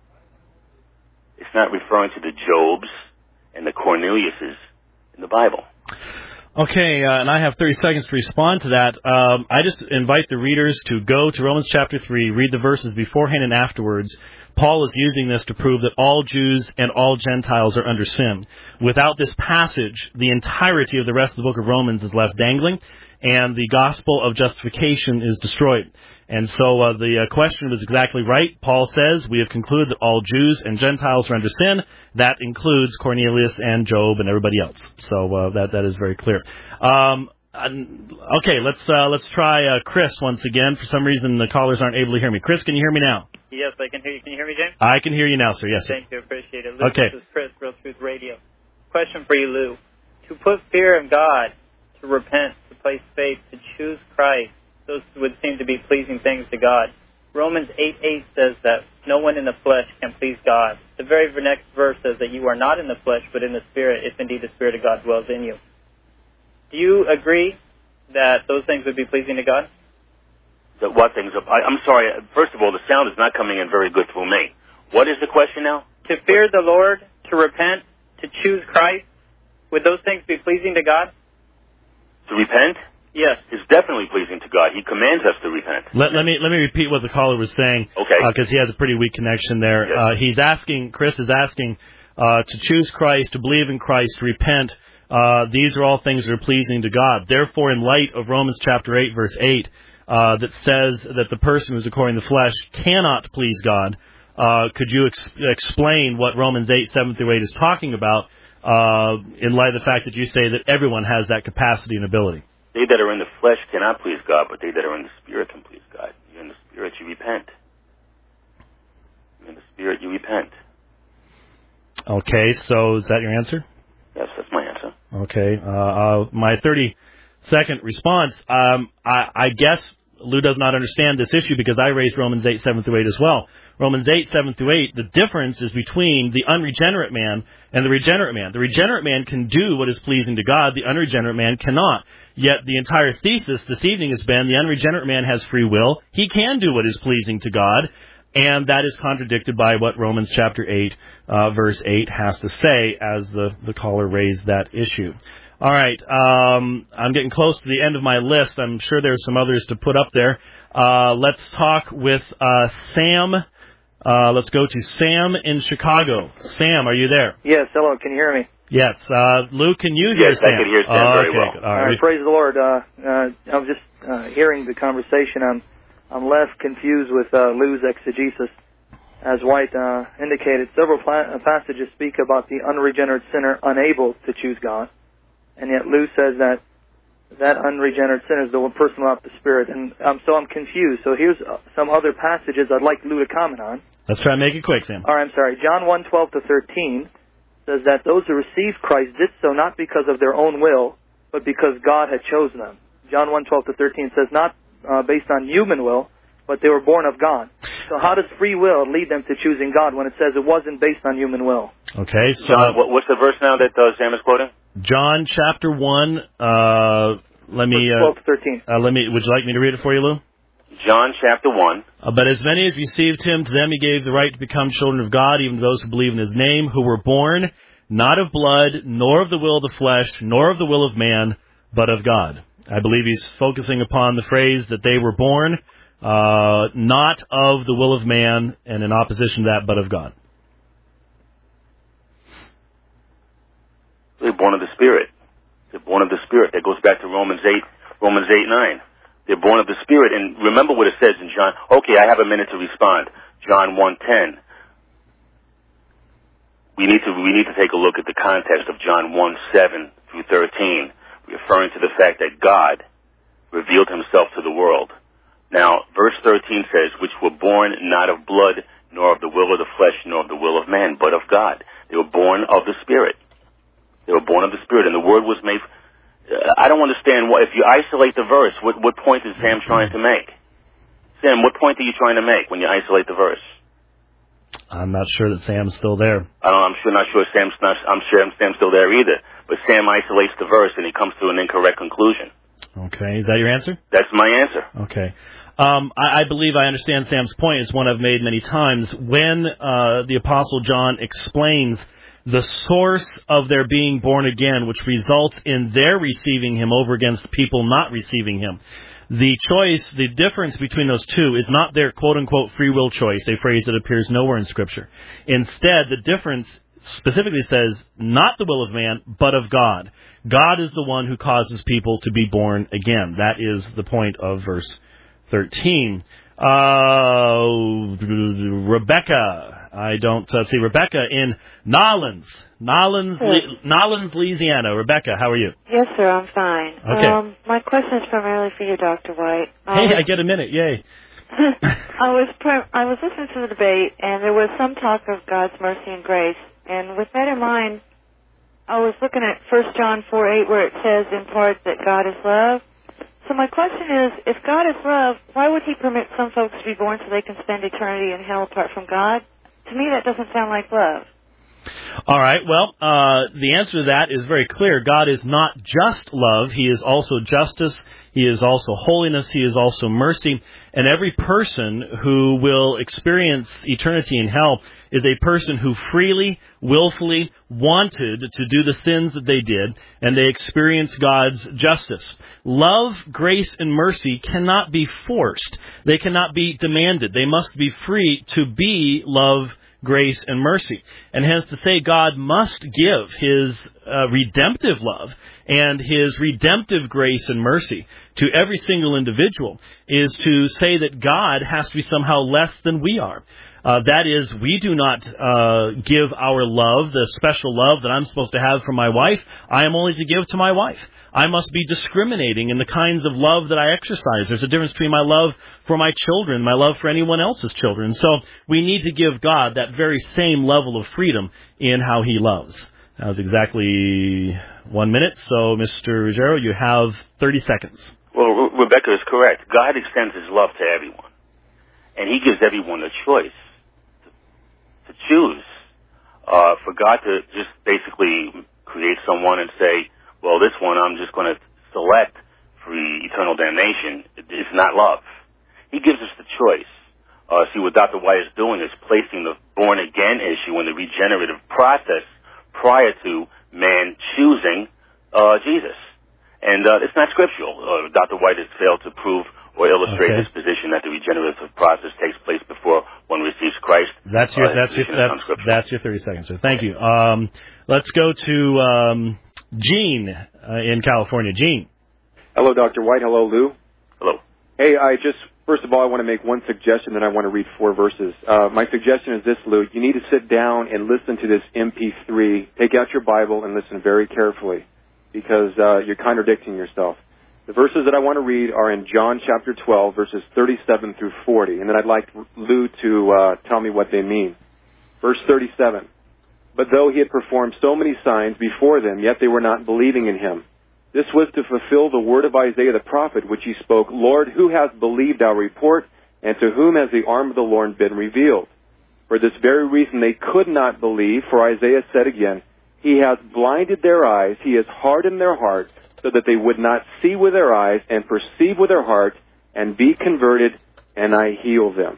It's not referring to the Jobs and the Corneliuses in the Bible. Okay, uh, and I have thirty seconds to respond to that. Um, I just invite the readers to go to Romans chapter three, read the verses beforehand and afterwards. Paul is using this to prove that all Jews and all Gentiles are under sin. Without this passage, the entirety of the rest of the book of Romans is left dangling, and the gospel of justification is destroyed. And so uh, the uh, question was exactly right. Paul says, we have concluded that all Jews and Gentiles are under sin. That includes Cornelius and Job and everybody else. So uh, that that is very clear. Um, okay, let's uh, let's try uh, Chris once again. For some reason, the callers aren't able to hear me. Chris, can you hear me now? Yes, I can hear you. Can you hear me, James? I can hear you now, sir. Yes, sir. Thank you. Appreciate it. Lou, okay. This is Chris, Real Truth Radio. Question for you, Lou. To put fear of God, to repent, to place faith, to choose Christ, those would seem to be pleasing things to God. Romans eight eight says that no one in the flesh can please God. The very next verse says that you are not in the flesh, but in the Spirit, if indeed the Spirit of God dwells in you. Do you agree that those things would be pleasing to God? The what things? I, I'm sorry. First of all, the sound is not coming in very good through me. What is the question now? To fear the Lord, to repent, to choose Christ, would those things be pleasing to God? To repent? Yes. It's definitely pleasing to God. He commands us to repent. Let, let me let me repeat what the caller was saying. Okay. Because uh, he has a pretty weak connection there. Yes. Uh, he's asking, Chris is asking, uh, to choose Christ, to believe in Christ, to repent. Uh, these are all things that are pleasing to God. Therefore, in light of Romans chapter eight, verse eight, uh, that says that the person who's according to the flesh cannot please God, uh, could you ex- explain what Romans eight, seven through eight is talking about, uh, in light of the fact that you say that everyone has that capacity and ability? They that are in the flesh cannot please God, but they that are in the Spirit can please God. You're in the Spirit, you repent. You're in the Spirit, you repent. Okay, so is that your answer? Yes, that's my answer. Okay, uh, uh, my thirty-second response, um, I, I guess Lou does not understand this issue because I raised Romans eight, seven through eight as well. Romans eight, seven through eight, the difference is between the unregenerate man and the regenerate man. The regenerate man can do what is pleasing to God. The unregenerate man cannot. Yet the entire thesis this evening has been the unregenerate man has free will. He can do what is pleasing to God. And that is contradicted by what Romans chapter eight, uh, verse eight has to say as the, the caller raised that issue. All right, um, I'm getting close to the end of my list. I'm sure there's some others to put up there. Uh, let's talk with uh, Sam. Uh, let's go to Sam in Chicago. Sam, are you there? Yes, hello. Can you hear me? Yes. Uh, Luke, can you hear yes, Sam? Yes, I can hear Sam oh, very okay. well. All right. All right, praise the Lord. Uh, uh, I was just uh, hearing the conversation. I'm, I'm less confused with uh, Lou's exegesis. As White uh, indicated, several pla- passages speak about the unregenerate sinner unable to choose God. And yet Lou says that that unregenerate sinner is the one person without the Spirit. And um, so I'm confused. So here's uh, some other passages I'd like Lou to comment on. Let's try and make it quick, Sam. All right, I'm sorry. John one, twelve to thirteen says that those who received Christ did so not because of their own will, but because God had chosen them. John one, twelve to thirteen says not uh, based on human will, but they were born of God. So how does free will lead them to choosing God when it says it wasn't based on human will? Okay, so... John, what, what's the verse now that uh, Sam is quoting? John chapter one, uh, let me... Uh, twelve to thirteen. Uh, let me, would you like me to read it for you, Lou? John chapter one. Uh, but as many as received him, to them he gave the right to become children of God, even to those who believe in his name, who were born not of blood, nor of the will of the flesh, nor of the will of man, but of God. I believe he's focusing upon the phrase that they were born uh, not of the will of man, and in opposition to that, but of God. They're born of the Spirit. They're born of the Spirit. That goes back to Romans eight, Romans eight, nine. They're born of the Spirit. And remember what it says in John. Okay, I have a minute to respond. John one ten. We need to we need to take a look at the context of John one seven through thirteen, referring to the fact that God revealed himself to the world. Now, verse thirteen says, which were born not of blood, nor of the will of the flesh, nor of the will of man, but of God. They were born of the Spirit. They were born of the Spirit, and the Word was made... Uh, I don't understand why, if you isolate the verse, what, what point is Sam trying to make? Sam, what point are you trying to make when you isolate the verse? I'm not sure that Sam's still there. I don't, I'm sure not sure Sam's not, I'm sure Sam's still there either. But Sam isolates the verse and he comes to an incorrect conclusion. Okay, is that your answer? That's my answer. Okay. Um, I, I believe I understand Sam's point. It's one I've made many times. When uh, the Apostle John explains the source of their being born again, which results in their receiving him over against people not receiving him, the choice, the difference between those two is not their quote-unquote free will choice, a phrase that appears nowhere in Scripture. Instead, the difference specifically says, not the will of man, but of God. God is the one who causes people to be born again. That is the point of verse thirteen. Uh, Rebecca, I don't uh, see Rebecca in Nolens, Nolens, Le- Nolens, Louisiana. Rebecca, how are you? Yes, sir, I'm fine. Okay. Um, my question is primarily for you, Doctor White. Hey, um, I get a minute, yay. I was pri- I was listening to the debate, and there was some talk of God's mercy and grace. And with that in mind, I was looking at First John four eight, where it says in part that God is love. So my question is, if God is love, why would he permit some folks to be born so they can spend eternity in hell apart from God? To me, that doesn't sound like love. All right, well, uh, the answer to that is very clear. God is not just love. He is also justice. He is also holiness. He is also mercy. And every person who will experience eternity in hell is a person who freely, willfully wanted to do the sins that they did, and they experience God's justice. Love, grace, and mercy cannot be forced. They cannot be demanded. They must be free to be love, grace, and mercy. And hence to say God must give his uh, redemptive love and his redemptive grace and mercy to every single individual is to say that God has to be somehow less than we are. Uh, that is, we do not uh, give our love, the special love that I'm supposed to have for my wife, I am only to give to my wife. I must be discriminating in the kinds of love that I exercise. There's a difference between my love for my children, my love for anyone else's children. So we need to give God that very same level of freedom in how he loves. That was exactly one minute. So, Mister Ruggiero, you have thirty seconds. Well, Re- Rebecca is correct. God extends his love to everyone. And he gives everyone a choice to, to choose. Uh, for God to just basically create someone and say, well, this one I'm just going to select for eternal damnation, it's not love. He gives us the choice. Uh, see, what Doctor White is doing is placing the born-again issue in the regenerative process prior to man choosing uh, Jesus. And uh, it's not scriptural. Uh, Doctor White has failed to prove or illustrate Okay. his position that the regenerative process takes place before one receives Christ. That's your Uh, that's your his position is that's unscriptural. that's your thirty seconds, sir. Thank you. Um, let's go to um, Gene uh, in California. Gene. Hello, Doctor White. Hello, Lou. Hello. Hey, I just, first of all, I want to make one suggestion, then I want to read four verses. Uh, my suggestion is this, Lou. You need to sit down and listen to this M P three. Take out your Bible and listen very carefully, because uh, you're contradicting yourself. The verses that I want to read are in John chapter twelve, verses thirty-seven through forty, and then I'd like Lou to uh, tell me what they mean. Verse thirty-seven. But though he had performed so many signs before them, yet they were not believing in him. This was to fulfill the word of Isaiah the prophet, which he spoke, Lord, who has believed our report, and to whom has the arm of the Lord been revealed? For this very reason they could not believe, for Isaiah said again, He has blinded their eyes, he has hardened their hearts, so that they would not see with their eyes and perceive with their hearts and be converted, and I heal them.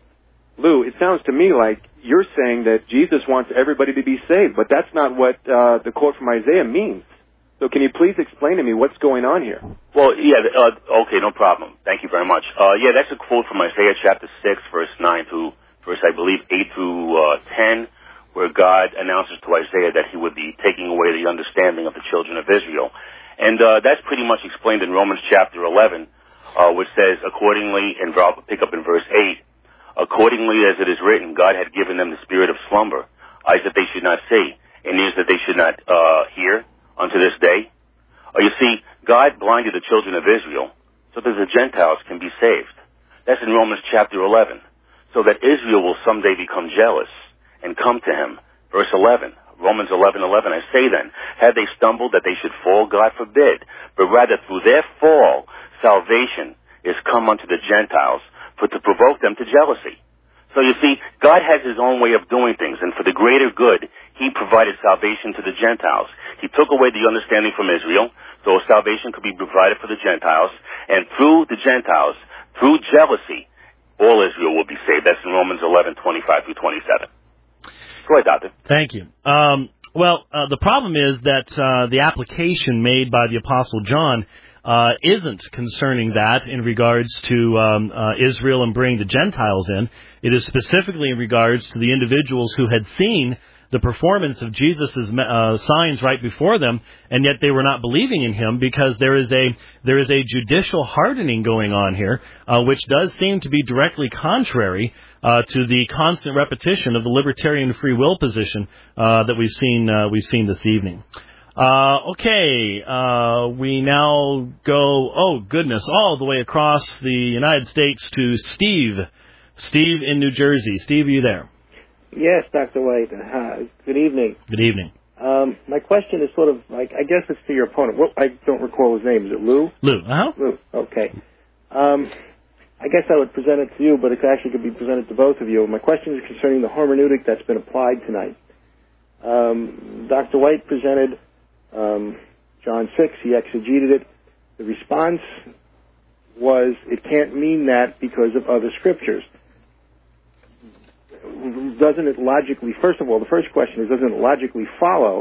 Lou, it sounds to me like you're saying that Jesus wants everybody to be saved, but that's not what uh, the quote from Isaiah means. So can you please explain to me what's going on here? Well, yeah, uh, okay, no problem. Thank you very much. Uh, yeah, that's a quote from Isaiah chapter six, verse nine through verse, I believe, eight through uh, ten, where God announces to Isaiah that he would be taking away the understanding of the children of Israel. And uh, that's pretty much explained in Romans chapter eleven, uh, which says, accordingly, and I'll pick up in verse eight, accordingly as it is written, God had given them the spirit of slumber, eyes that they should not see, and ears that they should not uh, hear, unto this day. Uh, you see, God blinded the children of Israel so that the Gentiles can be saved. That's in Romans chapter eleven. So that Israel will someday become jealous and come to him. Verse eleven, Romans eleven eleven, I say then, had they stumbled that they should fall? God forbid. But rather through their fall, salvation is come unto the Gentiles for to provoke them to jealousy. So you see, God has his own way of doing things, and for the greater good, he provided salvation to the Gentiles. He took away the understanding from Israel, so salvation could be provided for the Gentiles, and through the Gentiles, through jealousy, all Israel will be saved. That's in Romans eleven twenty-five through twenty-seven. Go ahead, Doctor. Thank you. Um, well, uh, the problem is that uh, the application made by the Apostle John Uh, isn't concerning that in regards to um, uh, Israel and bringing the Gentiles in. It is specifically in regards to the individuals who had seen the performance of Jesus' uh, signs right before them, and yet they were not believing in him, because there is a there is a judicial hardening going on here, uh, which does seem to be directly contrary uh, to the constant repetition of the libertarian free will position uh, that we've seen uh, we've seen this evening. Uh, okay, uh, we now go, oh goodness, all the way across the United States to Steve. Steve in New Jersey. Steve, are you there? Yes, Doctor White. Uh, good evening. Good evening. Um, my question is sort of like, I guess it's to your opponent. Well, I don't recall his name. Is it Lou? Lou, uh-huh. Lou, okay. Um, I guess I would present it to you, but it actually could be presented to both of you. My question is concerning the hermeneutic that's been applied tonight. Um, Doctor White presented um, John six. He exegeted it. The response was, it can't mean that because of other scriptures. Doesn't it logically, first of all, the first question is, doesn't it logically follow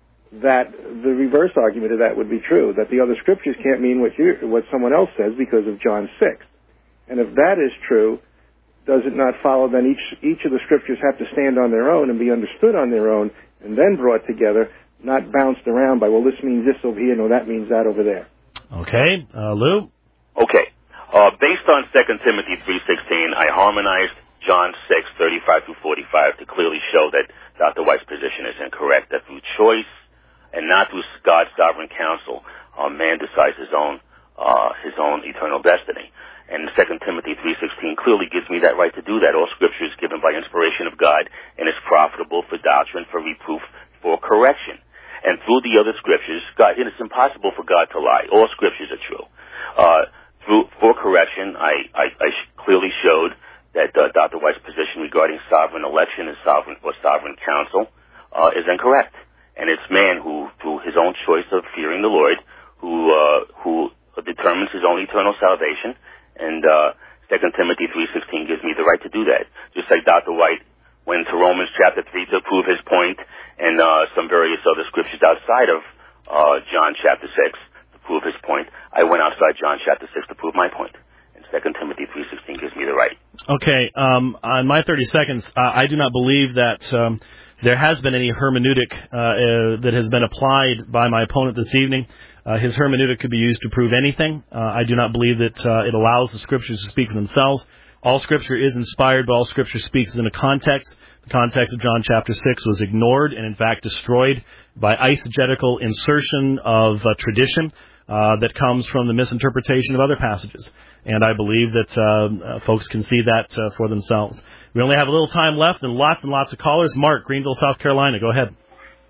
that the reverse argument of that would be true, that the other scriptures can't mean what you, what someone else says because of John six? And if that is true, does it not follow then each each of the scriptures have to stand on their own and be understood on their own and then brought together, not bounced around by, well, this means this over here, no, that means that over there? Okay. Uh, Lou? Okay. Uh, based on Second Timothy three sixteen, I harmonized John six, thirty-five through forty-five to clearly show that Doctor White's position is incorrect, that through choice and not through God's sovereign counsel, uh, man decides his own uh, his own eternal destiny. And Second Timothy three sixteen clearly gives me that right to do that. All Scripture is given by inspiration of God and is profitable for doctrine, for reproof, for correction. And through the other Scriptures, God, it is impossible for God to lie. All Scriptures are true. Uh, through for correction, I, I, I clearly showed that uh, Doctor White's position regarding sovereign election and sovereign or sovereign counsel uh, is incorrect, and it's man who, through his own choice of fearing the Lord, who uh, who determines his own eternal salvation. And uh, Second Timothy three sixteen gives me the right to do that. Just like Doctor White went to Romans chapter three to prove his point, and uh, some various other scriptures outside of uh, John chapter six to prove his point, I went outside John chapter six to prove my point. Second Timothy three sixteen gives me the right. Okay. Um, on my thirty seconds, uh, I do not believe that um, there has been any hermeneutic uh, uh, that has been applied by my opponent this evening. Uh, his hermeneutic could be used to prove anything. Uh, I do not believe that uh, it allows the Scriptures to speak for themselves. All Scripture is inspired, but all Scripture speaks in a context. The context of John chapter six was ignored and, in fact, destroyed by eisegetical insertion of uh, tradition uh, that comes from the misinterpretation of other passages. And I believe that uh, uh, folks can see that uh, for themselves. We only have a little time left and lots and lots of callers. Mark, Greenville, South Carolina. Go ahead.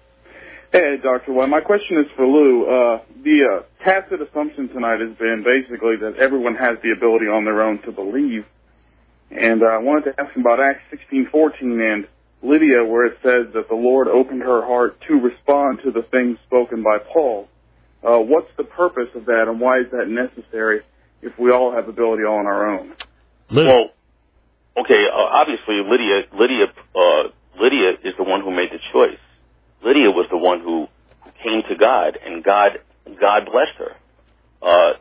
Hey, Doctor White. My question is for Lou. Uh, the uh, tacit assumption tonight has been basically that everyone has the ability on their own to believe. And uh, I wanted to ask him about Acts sixteen fourteen and Lydia, where it says that the Lord opened her heart to respond to the things spoken by Paul. Uh, what's the purpose of that, and why is that necessary if we all have ability on our own? Lou. Well, okay, uh, obviously Lydia, Lydia, uh, Lydia is the one who made the choice. Lydia was the one who, who came to God, and God, God blessed her. Uh,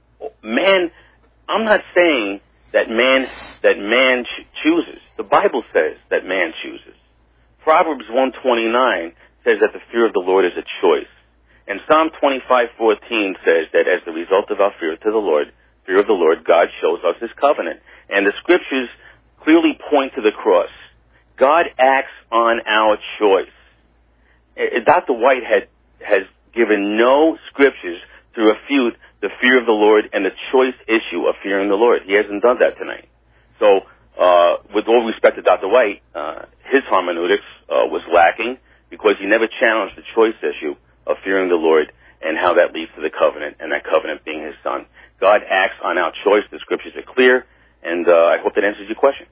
man, I'm not saying that man, that man ch- chooses. The Bible says that man chooses. Proverbs one twenty-nine says that the fear of the Lord is a choice. And Psalm twenty-five fourteen says that as the result of our fear to the Lord, fear of the Lord, God shows us his covenant. And the scriptures clearly point to the cross. God acts on our choice. Doctor White had, has given no scriptures to refute the fear of the Lord and the choice issue of fearing the Lord. He hasn't done that tonight. So, uh, with all respect to Doctor White, uh, his hermeneutics uh, was lacking because he never challenged the choice issue of fearing the Lord and how that leads to the covenant, and that covenant being his son. God acts on our choice. The scriptures are clear, and uh, I hope that answers your question.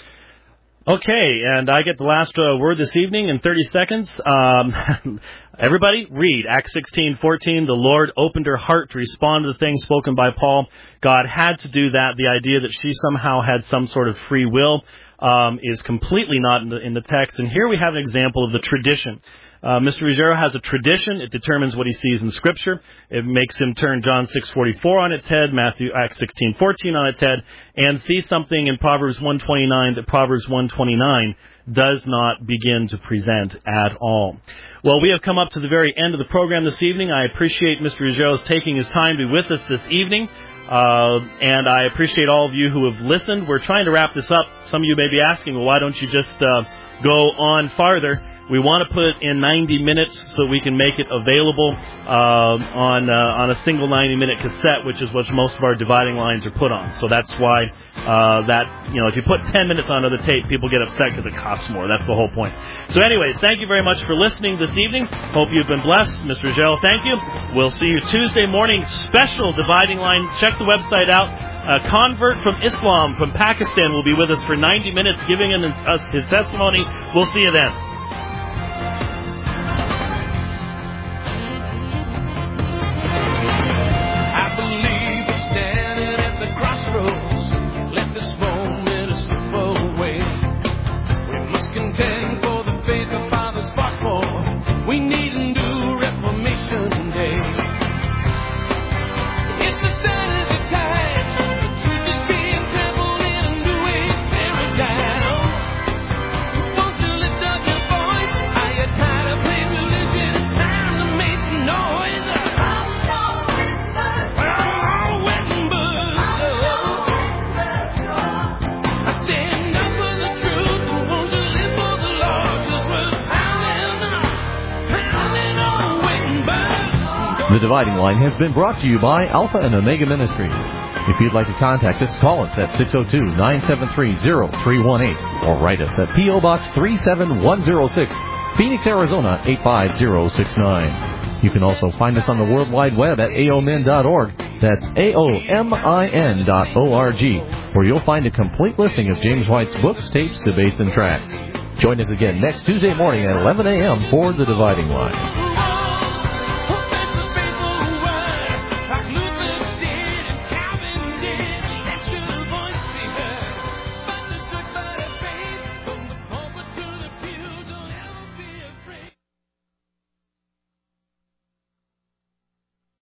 Okay, and I get the last uh, word this evening in thirty seconds. Um, everybody, read Acts sixteen fourteen. The Lord opened her heart to respond to the things spoken by Paul. God had to do that. The idea that she somehow had some sort of free will um, is completely not in the, in the text. And here we have an example of the tradition. Uh, Mister Ruggiero has a tradition. It determines what he sees in Scripture. It makes him turn John six forty-four on its head, Matthew Acts sixteen fourteen on its head, and see something in Proverbs one twenty-nine that Proverbs one twenty-nine does not begin to present at all. Well, we have come up to the very end of the program this evening. I appreciate Mister Ruggerio's taking his time to be with us this evening, uh, and I appreciate all of you who have listened. We're trying to wrap this up. Some of you may be asking, well, why don't you just uh, go on farther? We want to put it in ninety minutes so we can make it available uh, on uh, on a single ninety minute cassette, which is what most of our dividing lines are put on. So that's why uh, that, you know, if you put ten minutes onto the tape, people get upset because it costs more. That's the whole point. So anyways, thank you very much for listening this evening. Hope you've been blessed. Mister Ruggerio, thank you. We'll see you Tuesday morning, special dividing line. Check the website out. A convert from Islam from Pakistan will be with us for ninety minutes giving us his testimony. We'll see you then. The Dividing Line has been brought to you by Alpha and Omega Ministries. If you'd like to contact us, call us at six oh two, nine seven three, oh three one eight or write us at P O Box three seven one oh six, Phoenix, Arizona eight five zero six nine. You can also find us on the World Wide Web at A O M I N dot org. That's A O M I N dot O R G, where you'll find a complete listing of James White's books, tapes, debates, and tracts. Join us again next Tuesday morning at eleven a.m. for The Dividing Line.